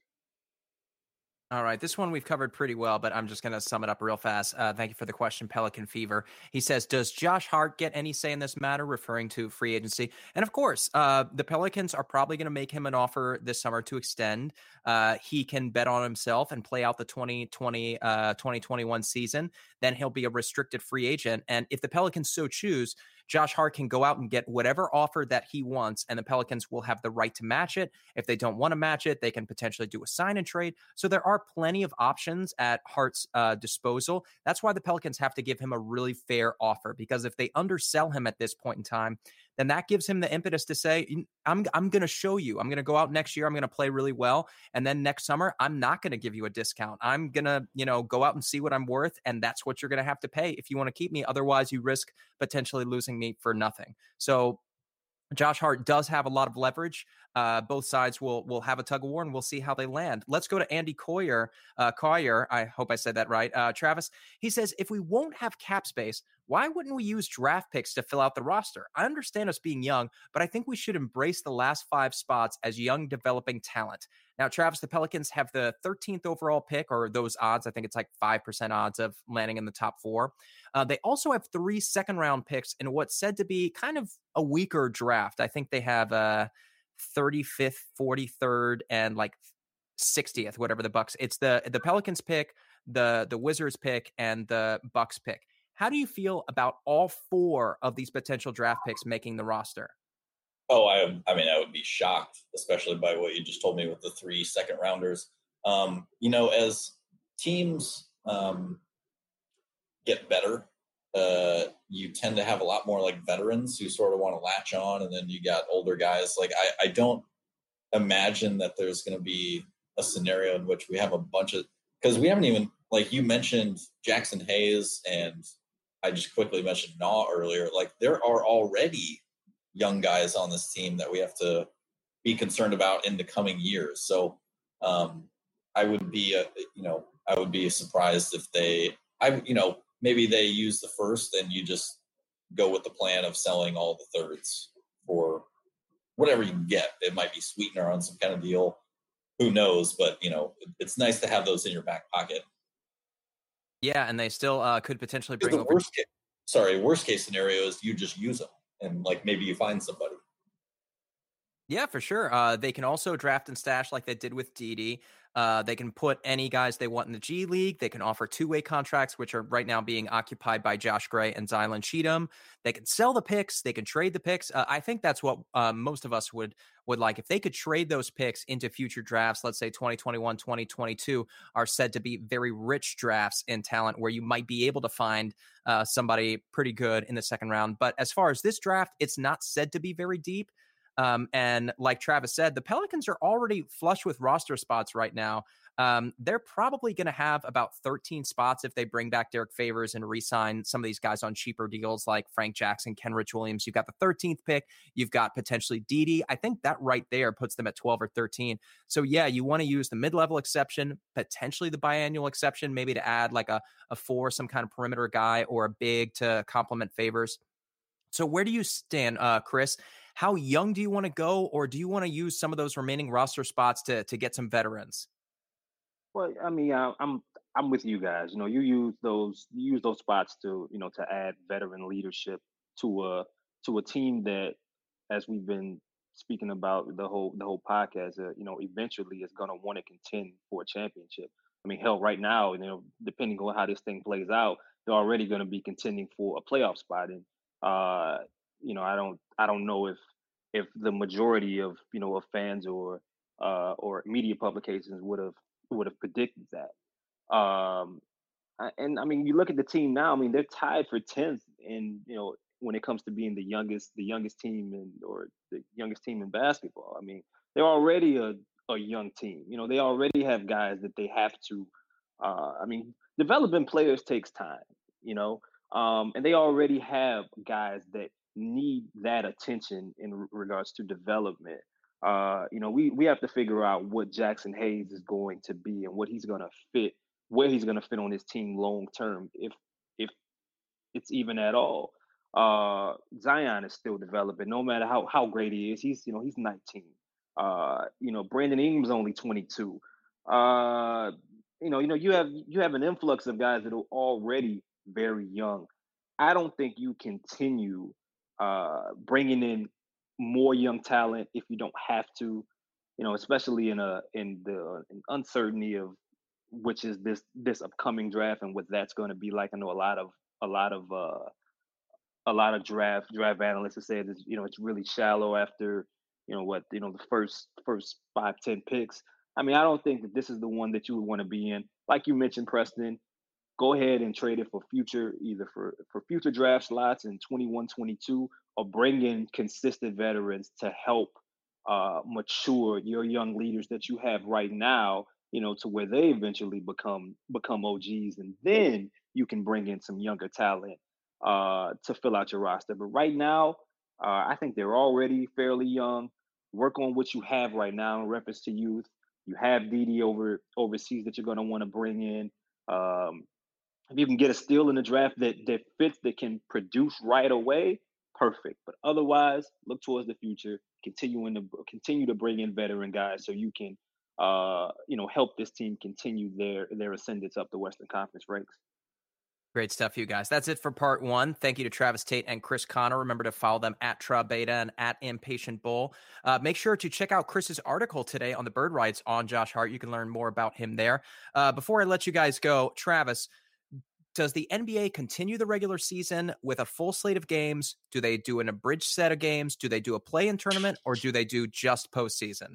All right. This one we've covered pretty well, but I'm just going to sum it up real fast. Thank you for the question, Pelican Fever. He says, does Josh Hart get any say in this matter, referring to free agency? And of course, the Pelicans are probably going to make him an offer this summer to extend. He can bet on himself and play out the 2020-2021 season. Then he'll be a restricted free agent. And if the Pelicans so choose, Josh Hart can go out and get whatever offer that he wants, and the Pelicans will have the right to match it. If they don't want to match it, they can potentially do a sign and trade. So there are plenty of options at Hart's disposal. That's why the Pelicans have to give him a really fair offer, because if they undersell him at this point in time, then that gives him the impetus to say, I'm going to show you. I'm going to go out next year. I'm going to play really well. And then next summer, I'm not going to give you a discount. I'm going to, go out and see what I'm worth. And that's what you're going to have to pay if you want to keep me. Otherwise, you risk potentially losing me for nothing. So Josh Hart does have a lot of leverage. Both sides will have a tug of war, and we'll see how they land. Let's go to Andy Coyer. I hope I said that right. Travis, he says, if we won't have cap space, why wouldn't we use draft picks to fill out the roster? I understand us being young, but I think we should embrace the last 5 spots as young developing talent. Now, Travis, the Pelicans have the 13th overall pick, or those odds. I think it's like 5% odds of landing in the top 4. They also have 3 second-round picks in what's said to be kind of a weaker draft. I think they have 35th, 43rd, and like 60th, whatever the Bucks. It's the Pelicans pick, the Wizards pick, and the Bucks pick. How do you feel about all 4 of these potential draft picks making the roster? Oh, I mean, I would be shocked, especially by what you just told me with the 3 second rounders. As teams get better, you tend to have a lot more like veterans who sort of want to latch on, and then you got older guys. Like I don't imagine that there's going to be a scenario in which we have a bunch of, because we haven't even, like you mentioned Jackson Hayes, and I just quickly mentioned Naw earlier. Like there are already young guys on this team that we have to be concerned about in the coming years. So I would be surprised if maybe they use the first and you just go with the plan of selling all the thirds for whatever you can get. It might be sweetener on some kind of deal. Who knows? But, it's nice to have those in your back pocket. Yeah, and they still could potentially bring over. Worst case scenario is you just use them and like maybe you find somebody. Yeah, for sure. They can also draft and stash like they did with Dede. They can put any guys they want in the G League. They can offer 2-way contracts, which are right now being occupied by Josh Gray and Zylan Cheatham. They can sell the picks. They can trade the picks. I think that's what most of us would like. If they could trade those picks into future drafts, let's say 2021, 2022 are said to be very rich drafts in talent where you might be able to find somebody pretty good in the second round. But as far as this draft, it's not said to be very deep. And like Travis said, the Pelicans are already flush with roster spots right now. They're probably going to have about 13 spots if they bring back Derek Favors and re-sign some of these guys on cheaper deals like Frank Jackson, Kenrich Williams. You've got the 13th pick. You've got potentially Dede. I think that right there puts them at 12 or 13. So yeah, you want to use the mid-level exception, potentially the biannual exception, maybe to add like a 4, some kind of perimeter guy or a big to complement Favors. So where do you stand, Chris? How young do you want to go, or do you want to use some of those remaining roster spots to get some veterans? Well, I mean, I'm with you guys. You use those spots to to add veteran leadership to a team that, as we've been speaking about the whole podcast, eventually is going to want to contend for a championship. I mean, hell, right now, depending on how this thing plays out, they're already going to be contending for a playoff spot. And I don't know if the majority of of fans or media publications would have predicted that. And I mean, you look at the team now. I mean, they're tied for 10th, and when it comes to being the youngest team or the youngest team in basketball. I mean, they're already a young team. They already have guys that they have to. I mean, developing players takes time. And they already have guys that need that attention in regards to development. We have to figure out what Jackson Hayes is going to be and what he's going to fit, where he's going to fit on this team long term, if it's even at all. Zion is still developing, no matter how great he is. He's 19. Brandon Ingram's only 22. You have an influx of guys that are already very young. I don't think you continue bringing in more young talent if you don't have to, especially in the uncertainty of which is this upcoming draft and what that's going to be like. I know a lot of draft analysts have said it's really shallow after the first 5-10 picks. I mean, I don't think that this is the one that you would want to be in. Like you mentioned, Preston, go ahead and trade it for either for future draft slots in 21, 22, or bring in consistent veterans to help mature your young leaders that you have right now, to where they eventually become OGs, and then you can bring in some younger talent to fill out your roster. But right now, I think they're already fairly young. Work on what you have right now in reference to youth. You have Dede overseas that you're going to want to bring in. If you can get a steal in the draft that fits, that can produce right away, perfect. But otherwise, look towards the future. Continue to bring in veteran guys so you can, help this team continue their ascendance up the Western Conference ranks. Great stuff, you guys. That's it for part one. Thank you to Travis Tate and Chris Connor. Remember to follow them at TraBeta and at Impatient Bull. Make sure to check out Chris's article today on the Bird Rights on Josh Hart. You can learn more about him there. Before I let you guys go, Travis, does the NBA continue the regular season with a full slate of games? Do they do an abridged set of games? Do they do a play-in tournament, or do they do just postseason?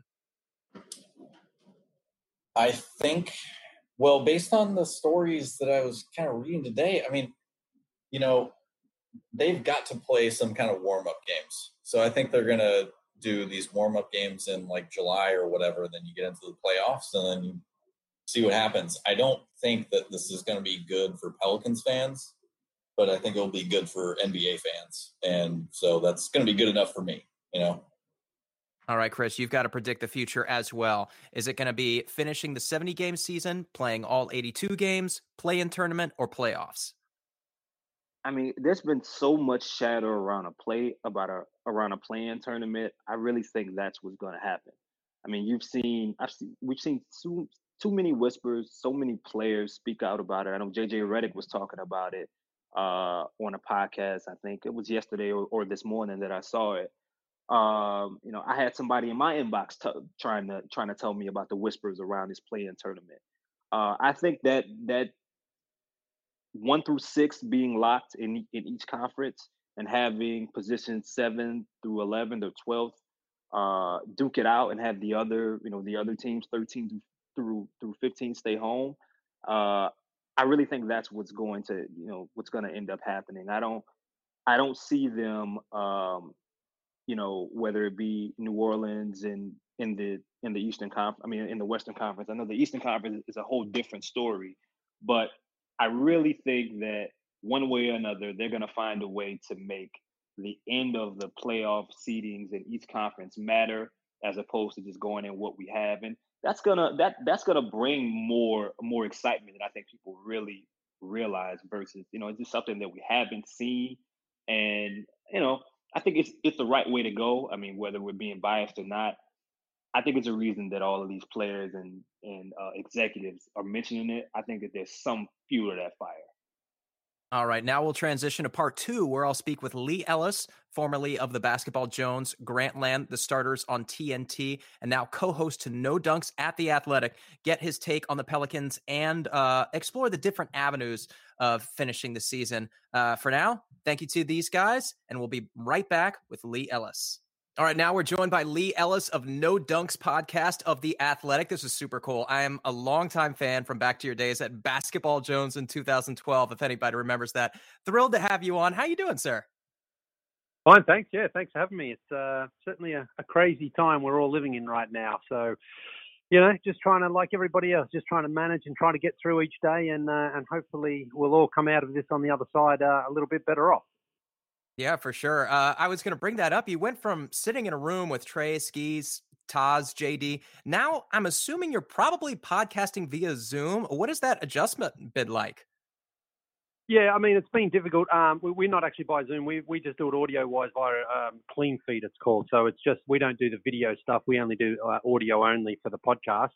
I think, well, based on the stories that I was kind of reading today, I mean, they've got to play some kind of warm-up games. So I think they're going to do these warm-up games in like July or whatever, and then you get into the playoffs and then you see what happens. I don't think that this is going to be good for Pelicans fans, but I think it'll be good for NBA fans. And so that's going to be good enough for me, All right, Chris, you've got to predict the future as well. Is it going to be finishing the 70-game season, playing all 82 games, play-in tournament, or playoffs? I mean, there's been so much chatter around a play-in tournament. I really think that's what's going to happen. I mean, we've seen too many whispers, so many players speak out about it. I know JJ Redick was talking about it on a podcast. I think it was yesterday or this morning that I saw it. I had somebody in my inbox trying to tell me about the whispers around this play-in tournament. I think that 1 through 6 being locked in each conference and having positions 7 through 11 or 12 duke it out and have the other teams 13 through 15 stay home. I really think that's what's going to end up happening. I don't see them. Whether it be New Orleans in the Eastern Conference, in the Western Conference. I know the Eastern Conference is a whole different story, but I really think that one way or another, they're going to find a way to make the end of the playoff seedings in each conference matter, as opposed to just going in what we have, and that's gonna bring more excitement than I think people really realize. Versus, it's just something that we haven't seen, and I think it's the right way to go. I mean, whether we're being biased or not, I think it's a reason that all of these players and executives are mentioning it. I think that there's some fuel to that fire. All right, now we'll transition to part two, where I'll speak with Lee Ellis, formerly of the Basketball Jones, Grantland, the starters on TNT, and now co-host to No Dunks at The Athletic. Get his take on the Pelicans and explore the different avenues of finishing the season. For now, thank you to these guys, and we'll be right back with Lee Ellis. All right, now we're joined by Lee Ellis of No Dunks podcast of The Athletic. This is super cool. I am a longtime fan from back to your days at Basketball Jones in 2012, if anybody remembers that. Thrilled to have you on. How you doing, sir? Fine, thanks. Yeah, thanks for having me. It's certainly a crazy time we're all living in right now. So, just trying to, like everybody else, just trying to manage and trying to get through each day, and hopefully we'll all come out of this on the other side a little bit better off. Yeah, for sure. I was going to bring that up. You went from sitting in a room with Trey, Skis, Taz, JD. Now I'm assuming you're probably podcasting via Zoom. What has that adjustment been like? Yeah, it's been difficult. We're not actually by Zoom. We just do it audio-wise via Clean Feed, it's called. So it's just, we don't do the video stuff. We only do audio only for the podcast.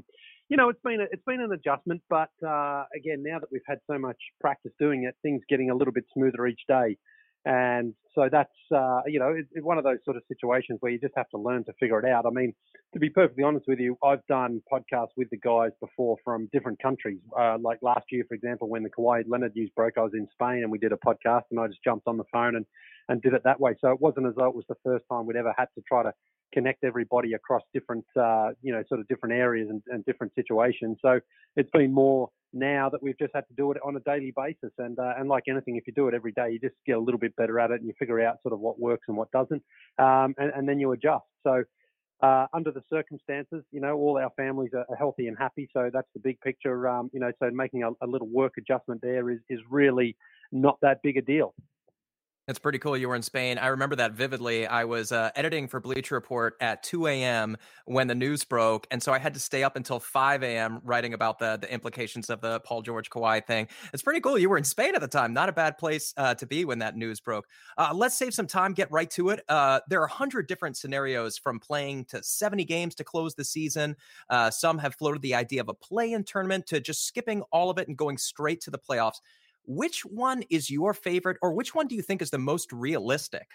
It's been an adjustment, but again, now that we've had so much practice doing it, things getting a little bit smoother each day. And so that's, it's one of those sort of situations where you just have to learn to figure it out. To be perfectly honest with you, I've done podcasts with the guys before from different countries. Like last year, for example, when the Kawhi Leonard news broke, I was in Spain and we did a podcast and I just jumped on the phone and did it that way. So it wasn't as though it was the first time we'd ever had to try to connect everybody across different, sort of different areas and different situations. So it's been more now that we've just had to do it on a daily basis. And like anything, if you do it every day, you just get a little bit better at it and you figure out sort of what works and what doesn't. And then you adjust. So under the circumstances, all our families are healthy and happy. So that's the big picture. So making a little work adjustment there is really not that big a deal. It's pretty cool you were in Spain. I remember that vividly. I was editing for Bleacher Report at 2 a.m. when the news broke, and so I had to stay up until 5 a.m. writing about the implications of the Paul George Kawhi thing. It's pretty cool. You were in Spain at the time. Not a bad place to be when that news broke. Let's save some time, get right to it. There are 100 different scenarios, from playing to 70 games to close the season. Some have floated the idea of a play-in tournament to just skipping all of it and going straight to the playoffs. Which one is your favorite, or which one do you think is the most realistic?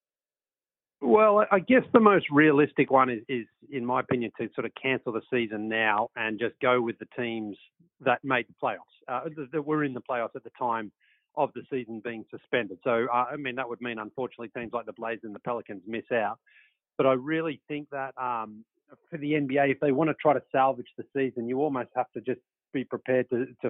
Well, I guess the most realistic one is, in my opinion, to sort of cancel the season now and just go with the teams that made the playoffs, that were in the playoffs at the time of the season being suspended. So, I mean, that would mean, unfortunately, teams like the Blazers and the Pelicans miss out. But I really think that for the NBA, if they want to try to salvage the season, you almost have to just be prepared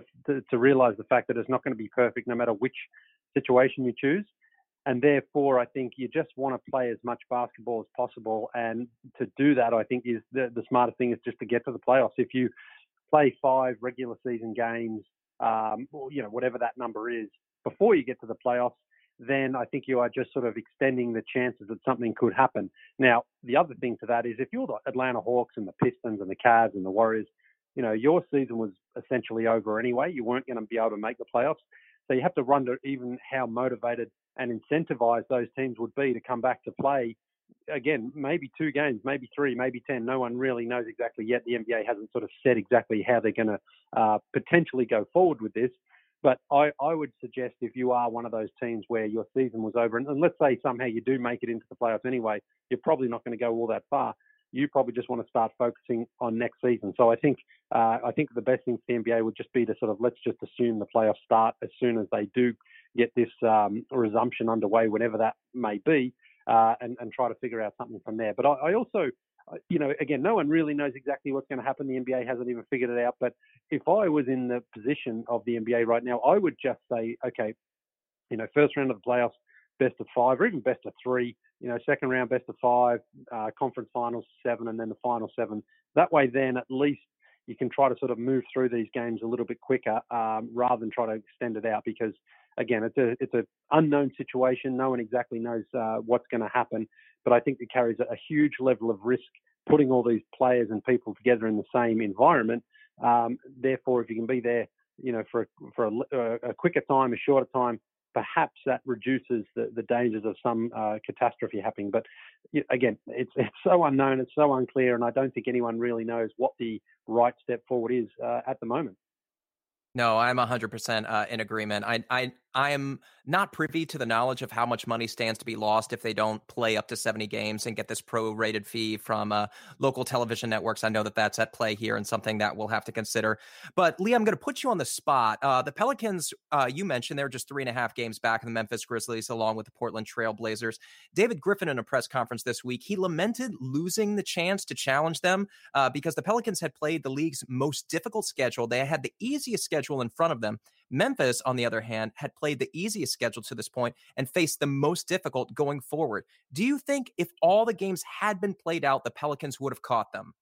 to realize the fact that it's not going to be perfect no matter which situation you choose. And therefore, I think you just want to play as much basketball as possible. And to do that, I think is the smartest thing is just to get to the playoffs. If you play 5 regular season games, or, whatever that number is, before you get to the playoffs, then I think you are just sort of extending the chances that something could happen. Now, the other thing to that is if you're the Atlanta Hawks and the Pistons and the Cavs and the Warriors, your season was essentially over anyway. You weren't going to be able to make the playoffs. So you have to wonder even how motivated and incentivized those teams would be to come back to play. Again, maybe 2 games, maybe 3, maybe 10. No one really knows exactly yet. The NBA hasn't sort of said exactly how they're going to potentially go forward with this. But I would suggest if you are one of those teams where your season was over, and let's say somehow you do make it into the playoffs anyway, you're probably not going to go all that far. You probably just want to start focusing on next season. So I think the best thing for the NBA would just be to sort of let's just assume the playoffs start as soon as they do get this resumption underway, whenever that may be, and try to figure out something from there. But I also, again, no one really knows exactly what's going to happen. The NBA hasn't even figured it out. But if I was in the position of the NBA right now, I would just say, okay, first round of the playoffs, best of 5, or even best of 3. Second round, best of 5, conference finals 7, and then the final 7. That way, then at least you can try to sort of move through these games a little bit quicker, rather than try to extend it out. Because again, it's an unknown situation. No one exactly knows what's going to happen. But I think it carries a huge level of risk putting all these players and people together in the same environment. Therefore, if you can be there, for a quicker time, a shorter time, perhaps that reduces the dangers of some catastrophe happening. But again, it's so unknown, it's so unclear, and I don't think anyone really knows what the right step forward is at the moment. No, I'm 100% in agreement. I am not privy to the knowledge of how much money stands to be lost if they don't play up to 70 games and get this pro-rated fee from local television networks. I know that that's at play here and something that we'll have to consider. But Lee, I'm going to put you on the spot. The Pelicans, you mentioned they're just 3.5 games back in the Memphis Grizzlies, along with the Portland Trail Blazers. David Griffin, in a press conference this week, he lamented losing the chance to challenge them because the Pelicans had played the league's most difficult schedule. They had the easiest schedule in front of them. Memphis, on the other hand, had played the easiest schedule to this point and faced the most difficult going forward. Do you think if all the games had been played out, the Pelicans would have caught them?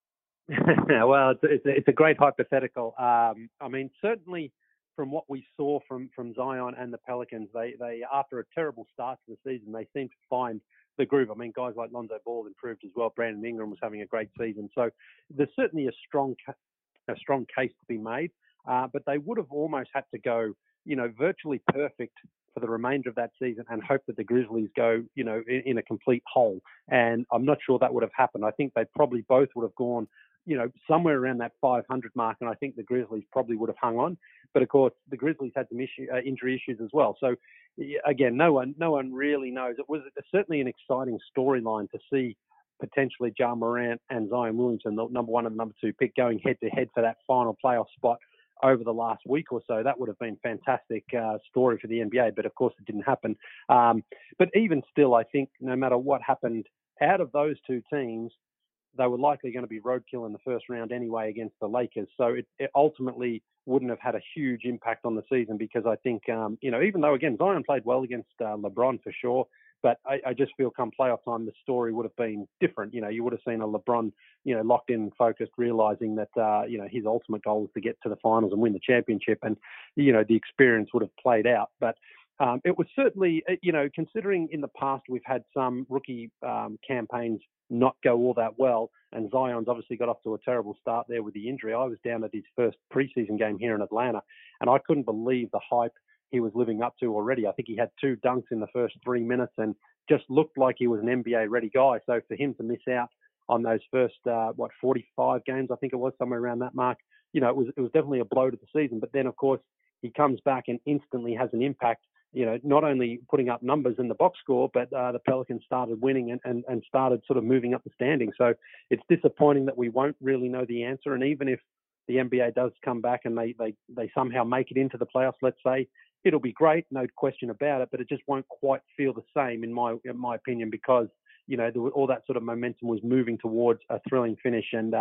Well, it's a great hypothetical. I mean, certainly from what we saw from Zion and the Pelicans, they after a terrible start to the season, they seemed to find the groove. I mean, guys like Lonzo Ball improved as well. Brandon Ingram was having a great season. So there's certainly a strong case to be made. But they would have almost had to go, virtually perfect for the remainder of that season and hope that the Grizzlies go, in a complete hole. And I'm not sure that would have happened. I think they probably both would have gone, somewhere around that 500 mark. And I think the Grizzlies probably would have hung on. But of course, the Grizzlies had some injury issues as well. So again, no one really knows. It was certainly an exciting storyline to see potentially Ja Morant and Zion Williamson, the number 1 and number 2 pick, going head to head for that final playoff spot over the last week or so. That would have been a fantastic story for the NBA, but of course it didn't happen. But even still, I think no matter what happened out of those 2 teams, they were likely going to be roadkill in the first round anyway against the Lakers. So it ultimately wouldn't have had a huge impact on the season because I think, even though, again, Zion played well against LeBron for sure, but I just feel come playoff time, the story would have been different. You would have seen a LeBron, locked in and focused, realizing that, his ultimate goal was to get to the finals and win the championship. And, the experience would have played out. But it was certainly, considering in the past we've had some rookie campaigns not go all that well, and Zion's obviously got off to a terrible start there with the injury. I was down at his first preseason game here in Atlanta, and I couldn't believe the hype he was living up to already. I think he had 2 dunks in the first 3 minutes and just looked like he was an NBA-ready guy. So for him to miss out on those first, 45 games, I think it was, somewhere around that mark, it was definitely a blow to the season. But then, of course, he comes back and instantly has an impact. Not only putting up numbers in the box score, but the Pelicans started winning and started sort of moving up the standings. So it's disappointing that we won't really know the answer. And even if the NBA does come back and they somehow make it into the playoffs, let's say, it'll be great, no question about it, but it just won't quite feel the same in my opinion, because all that sort of momentum was moving towards a thrilling finish, and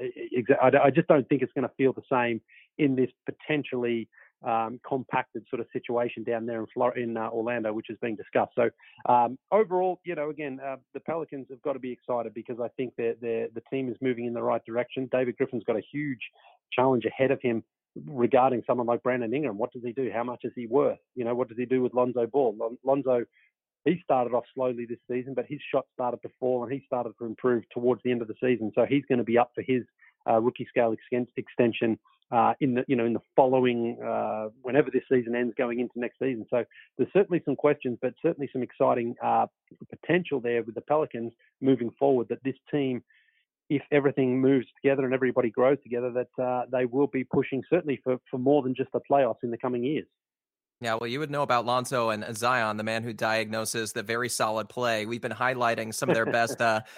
I just don't think it's going to feel the same in this potentially compacted sort of situation down there in Orlando, which is being discussed. So overall, again, the Pelicans have got to be excited because I think the team is moving in the right direction. David Griffin's got a huge challenge ahead of him regarding someone like Brandon Ingram. What does he do? How much is he worth? What does he do with Lonzo Ball? Lonzo, he started off slowly this season, but his shot started to fall and he started to improve towards the end of the season. So he's going to be up for his rookie scale extension in the following whenever this season ends, going into next season. So there's certainly some questions, but certainly some exciting potential there with the Pelicans moving forward. That this team, if everything moves together and everybody grows together, that they will be pushing certainly for more than just the playoffs in the coming years. Yeah, well, you would know about Lonzo and Zion, the man who diagnoses the very solid play. We've been highlighting some of their best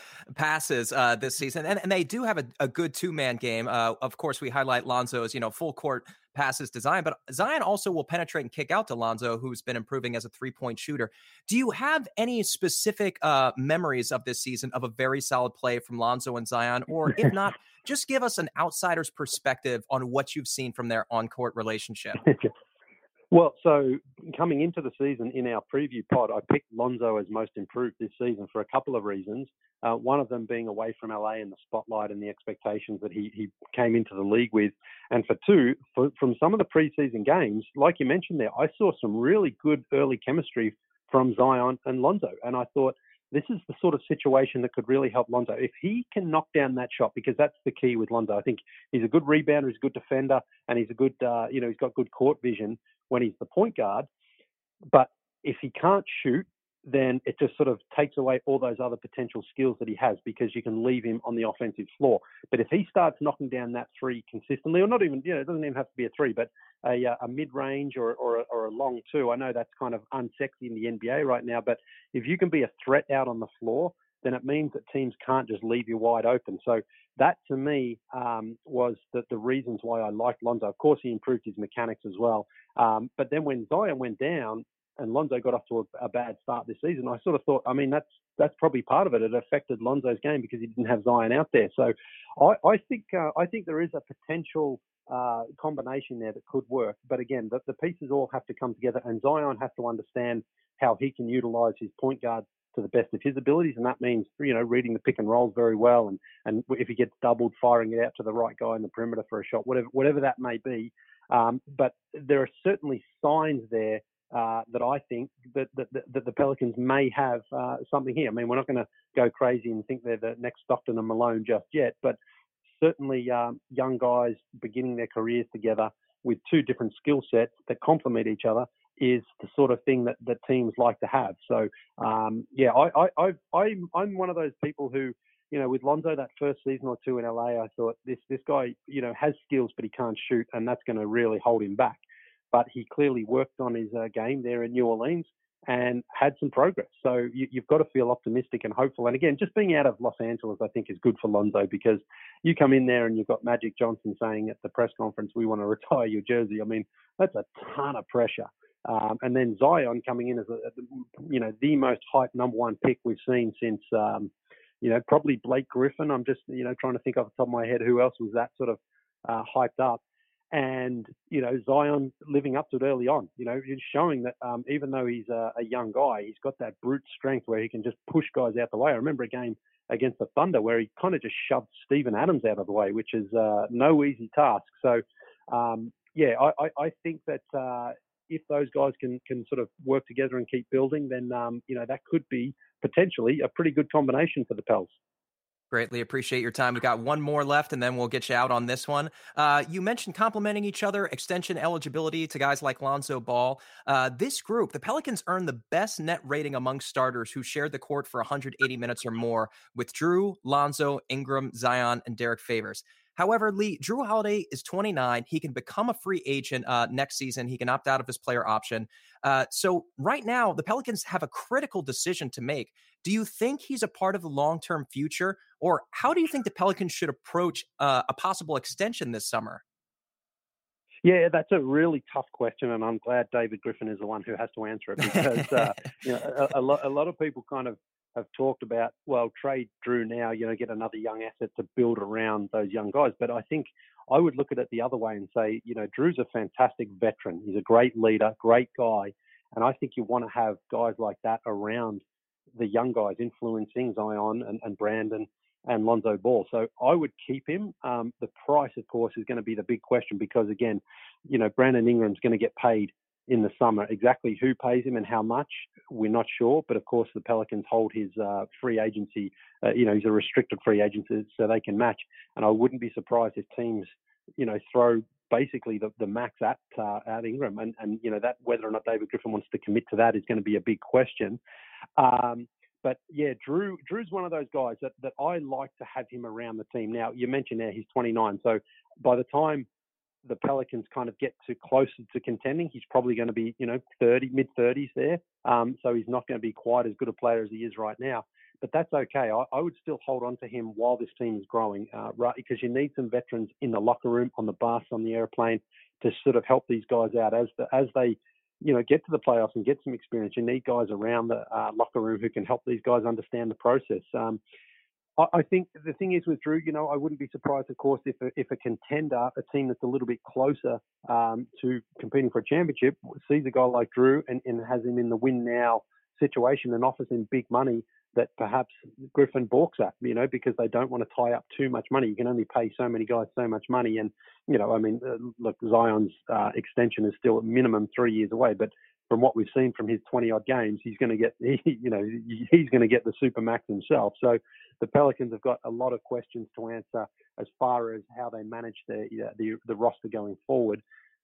passes this season, and they do have a good two-man game. Of course, we highlight Lonzo's, full court passes to Zion, but Zion also will penetrate and kick out to Lonzo, who's been improving as a three-point shooter. Do you have any specific memories of this season of a very solid play from Lonzo and Zion? Or if not, just give us an outsider's perspective on what you've seen from their on-court relationship. Well, so coming into the season in our preview pod, I picked Lonzo as most improved this season for a couple of reasons. One of them being away from LA and the spotlight and the expectations that he came into the league with. And for two, from some of the preseason games, like you mentioned there, I saw some really good early chemistry from Zion and Lonzo. And I thought, this is the sort of situation that could really help Lonzo. If he can knock down that shot, because that's the key with Lonzo. I think he's a good rebounder, he's a good defender, and he's a good, he's got good court vision when he's the point guard. But if he can't shoot, then it just sort of takes away all those other potential skills that he has, because you can leave him on the offensive floor. But if he starts knocking down that three consistently, or not even, it doesn't even have to be a three, but a mid-range or a long two. I know that's kind of unsexy in the NBA right now, but if you can be a threat out on the floor, then it means that teams can't just leave you wide open. So that, to me, was the reasons why I liked Lonzo. Of course, he improved his mechanics as well. But then when Zion went down and Lonzo got off to a bad start this season, I sort of thought, that's probably part of it. It affected Lonzo's game because he didn't have Zion out there. So I think there is a potential combination there that could work. But again, the pieces all have to come together, and Zion has to understand how he can utilize his point guard to the best of his abilities, and that means reading the pick and rolls very well, and if he gets doubled, firing it out to the right guy in the perimeter for a shot, whatever that may be. But there are certainly signs there that I think that the Pelicans may have something here. I mean, we're not going to go crazy and think they're the next Stockton and Malone just yet, but certainly young guys beginning their careers together with two different skill sets that complement each other is the sort of thing that teams like to have. So, I'm one of those people who, with Lonzo that first season or two in LA, I thought this guy, has skills, but he can't shoot, and that's going to really hold him back. But he clearly worked on his game there in New Orleans and had some progress. So you've got to feel optimistic and hopeful. And again, just being out of Los Angeles, I think, is good for Lonzo, because you come in there and you've got Magic Johnson saying at the press conference, "We want to retire your jersey." I mean, that's a ton of pressure. And then Zion coming in as the most hyped number one pick we've seen since, probably Blake Griffin. I'm just, trying to think off the top of my head who else was that sort of hyped up. And, Zion living up to it early on, he's showing that even though he's a young guy, he's got that brute strength where he can just push guys out the way. I remember a game against the Thunder where he kind of just shoved Steven Adams out of the way, which is no easy task. So, I think that if those guys can sort of work together and keep building, then, that could be potentially a pretty good combination for the Pels. Greatly appreciate your time. We've got one more left, and then we'll get you out on this one. You mentioned complimenting each other, extension eligibility to guys like Lonzo Ball. This group, the Pelicans, earned the best net rating among starters who shared the court for 180 minutes or more with Drew, Lonzo, Ingram, Zion, and Derek Favors. However, Lee, Drew Holiday is 29. He can become a free agent next season. He can opt out of his player option. So right now, the Pelicans have a critical decision to make. Do you think he's a part of the long-term future? Or how do you think the Pelicans should approach a possible extension this summer? Yeah, that's a really tough question, and I'm glad David Griffin is the one who has to answer it, because a lot of people kind of have talked about, well, trade Drew now, get another young asset to build around those young guys. But I think I would look at it the other way and say, Drew's a fantastic veteran. He's a great leader, great guy, and I think you want to have guys like that around the young guys, influencing Zion and Brandon and Lonzo Ball. So I would keep him. The price, of course, is going to be the big question, because, again, Brandon Ingram's going to get paid in the summer. Exactly who pays him and how much, we're not sure. But, of course, the Pelicans hold his free agency. He's a restricted free agent, so they can match. And I wouldn't be surprised if teams, throw basically the max at Ingram. And that whether or not David Griffin wants to commit to that is going to be a big question. But yeah, Drew's one of those guys that I like to have him around the team. Now, you mentioned he's 29. So by the time the Pelicans kind of get to closer to contending, he's probably going to be, mid-30s there. So he's not going to be quite as good a player as he is right now. But that's okay. I would still hold on to him while this team is growing, right? Because you need some veterans in the locker room, on the bus, on the airplane, to sort of help these guys out as they get to the playoffs and get some experience. You need guys around the locker room who can help these guys understand the process. I think the thing is with Drew, I wouldn't be surprised, of course, if a contender, a team that's a little bit closer to competing for a championship, sees a guy like Drew and has him in the win now situation and offers him big money that perhaps Griffin balks at, because they don't want to tie up too much money. You can only pay so many guys so much money. And, look, Zion's extension is still at minimum 3 years away. But from what we've seen from his 20-odd games, he's going to get, he's going to get the supermax himself. So the Pelicans have got a lot of questions to answer as far as how they manage the roster going forward.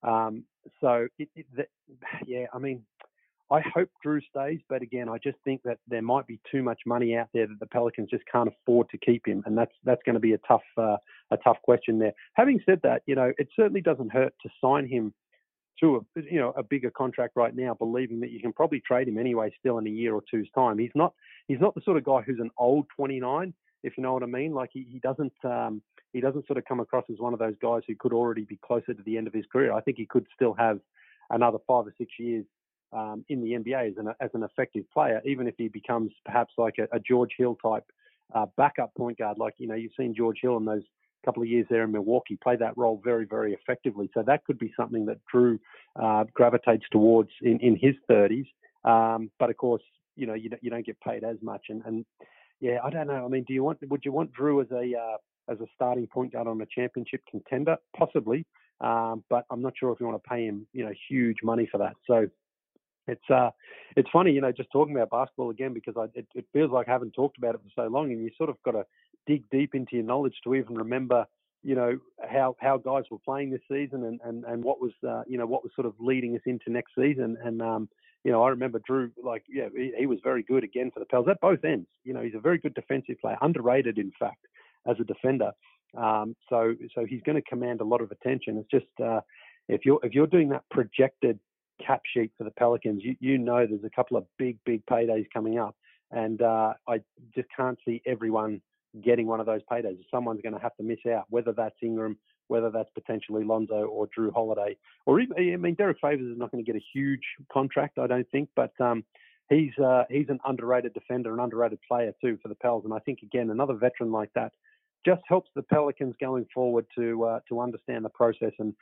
I hope Drew stays, but again, I just think that there might be too much money out there that the Pelicans just can't afford to keep him, and that's going to be a tough question there. Having said that, it certainly doesn't hurt to sign him to a bigger contract right now, believing that you can probably trade him anyway still in a year or two's time. He's not the sort of guy who's an old 29, if you know what I mean. Like he doesn't sort of come across as one of those guys who could already be closer to the end of his career. I think he could still have another 5 or 6 years in the NBA as an effective player, even if he becomes perhaps like a George Hill type backup point guard. Like, you've seen George Hill in those couple of years there in Milwaukee play that role very, very effectively. So that could be something that Drew gravitates towards in his 30s. But of course, you don't get paid as much. And yeah, I don't know. I mean, would you want Drew as a starting point guard on a championship contender? Possibly. But I'm not sure if you want to pay him, huge money for that. So it's funny, just talking about basketball again, because it feels like I haven't talked about it for so long, and you sort of got to dig deep into your knowledge to even remember, how guys were playing this season and what was sort of leading us into next season. And, I remember Drew, he was very good again for the Pels at both ends. He's a very good defensive player, underrated, in fact, as a defender. So he's going to command a lot of attention. It's just, if you're doing that projected cap sheet for the Pelicans, there's a couple of big paydays coming up, and I just can't see everyone getting one of those paydays. Someone's going to have to miss out, whether that's Ingram, whether that's potentially Lonzo or Drew Holiday, or even, Derek Favors is not going to get a huge contract, I don't think, but he's an underrated defender, an underrated player too for the Pels, and I think again another veteran like that just helps the Pelicans going forward to understand the process. And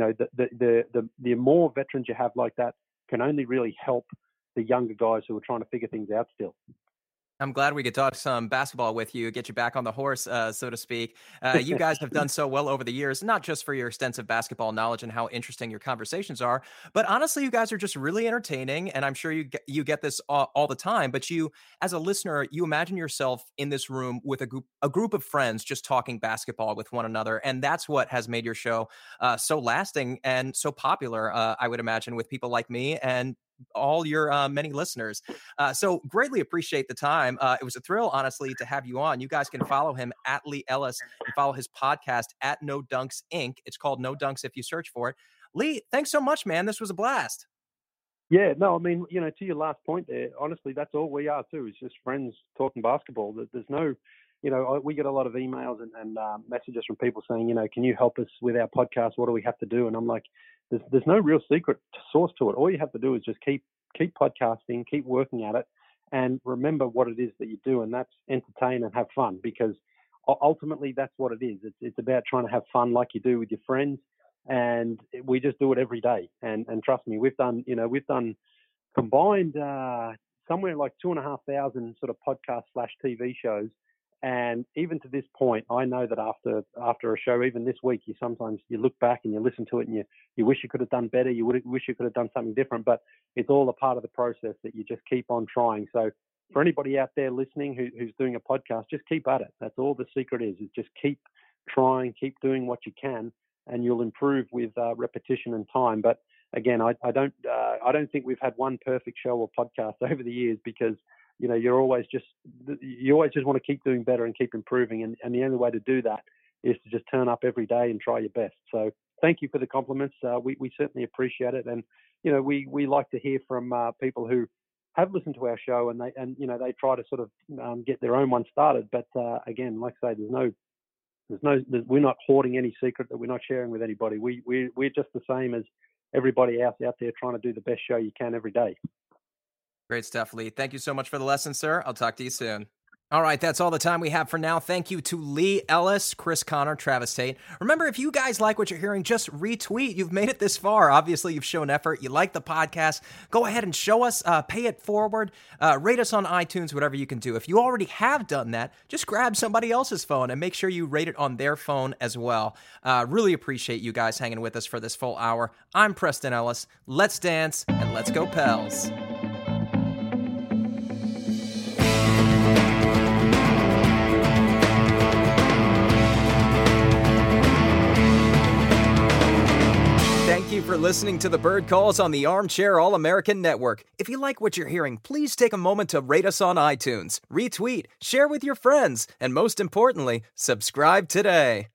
the more veterans you have like that can only really help the younger guys who are trying to figure things out still. I'm glad we could talk some basketball with you, get you back on the horse, so to speak. You guys have done so well over the years, not just for your extensive basketball knowledge and how interesting your conversations are, but honestly, you guys are just really entertaining. And I'm sure you get this all the time, but you, as a listener, you imagine yourself in this room with a group of friends just talking basketball with one another. And that's what has made your show so lasting and so popular, I would imagine, with people like me and all your many listeners. So greatly appreciate the time. It was a thrill, honestly, to have you on. You guys can follow him at Lee Ellis and follow his podcast at No Dunks Inc. It's called No Dunks if you search for it. Lee, thanks so much, man. This was a blast. Yeah, no, I mean, to your last point there, honestly, that's all we are too. Is just friends talking basketball. There's no, we get a lot of emails and messages from people saying, can you help us with our podcast? What do we have to do? And I'm like, there's no real secret source to it. All you have to do is just keep podcasting, keep working at it, and remember what it is that you do, and that's entertain and have fun, because ultimately that's what it is. It's about trying to have fun like you do with your friends. And we just do it every day. And trust me, we've done combined somewhere like 2,500 sort of podcast / TV shows. And even to this point, I know that after a show, even this week, sometimes you look back and you listen to it and you wish you could have done better. You wish you could have done something different, but it's all a part of the process that you just keep on trying. So for anybody out there listening who's doing a podcast, just keep at it. That's all the secret is just keep trying, keep doing what you can, and you'll improve with repetition and time. But again, I don't think we've had one perfect show or podcast over the years, because you always just want to keep doing better and keep improving, and the only way to do that is to just turn up every day and try your best. So thank you for the compliments. We certainly appreciate it, and we like to hear from people who have listened to our show and they try to sort of get their own one started. But again, like I say, we're not hoarding any secret that we're not sharing with anybody. We're just the same as everybody else out there, trying to do the best show you can every day. Great stuff, Lee. Thank you so much for the lesson, sir. I'll talk to you soon. All right, that's all the time we have for now. Thank you to Lee Ellis, Chris Connor, Travis Tate. Remember, if you guys like what you're hearing, just retweet. You've made it this far. Obviously, you've shown effort. You like the podcast. Go ahead and show us, pay it forward, rate us on iTunes, whatever you can do. If you already have done that, just grab somebody else's phone and make sure you rate it on their phone as well. Really appreciate you guys hanging with us for this full hour. I'm Preston Ellis. Let's dance and let's go Pels. Thank you for listening to the Bird Calls on the Armchair All-American Network. If you like what you're hearing, please take a moment to rate us on iTunes, retweet, share with your friends, and most importantly, subscribe today.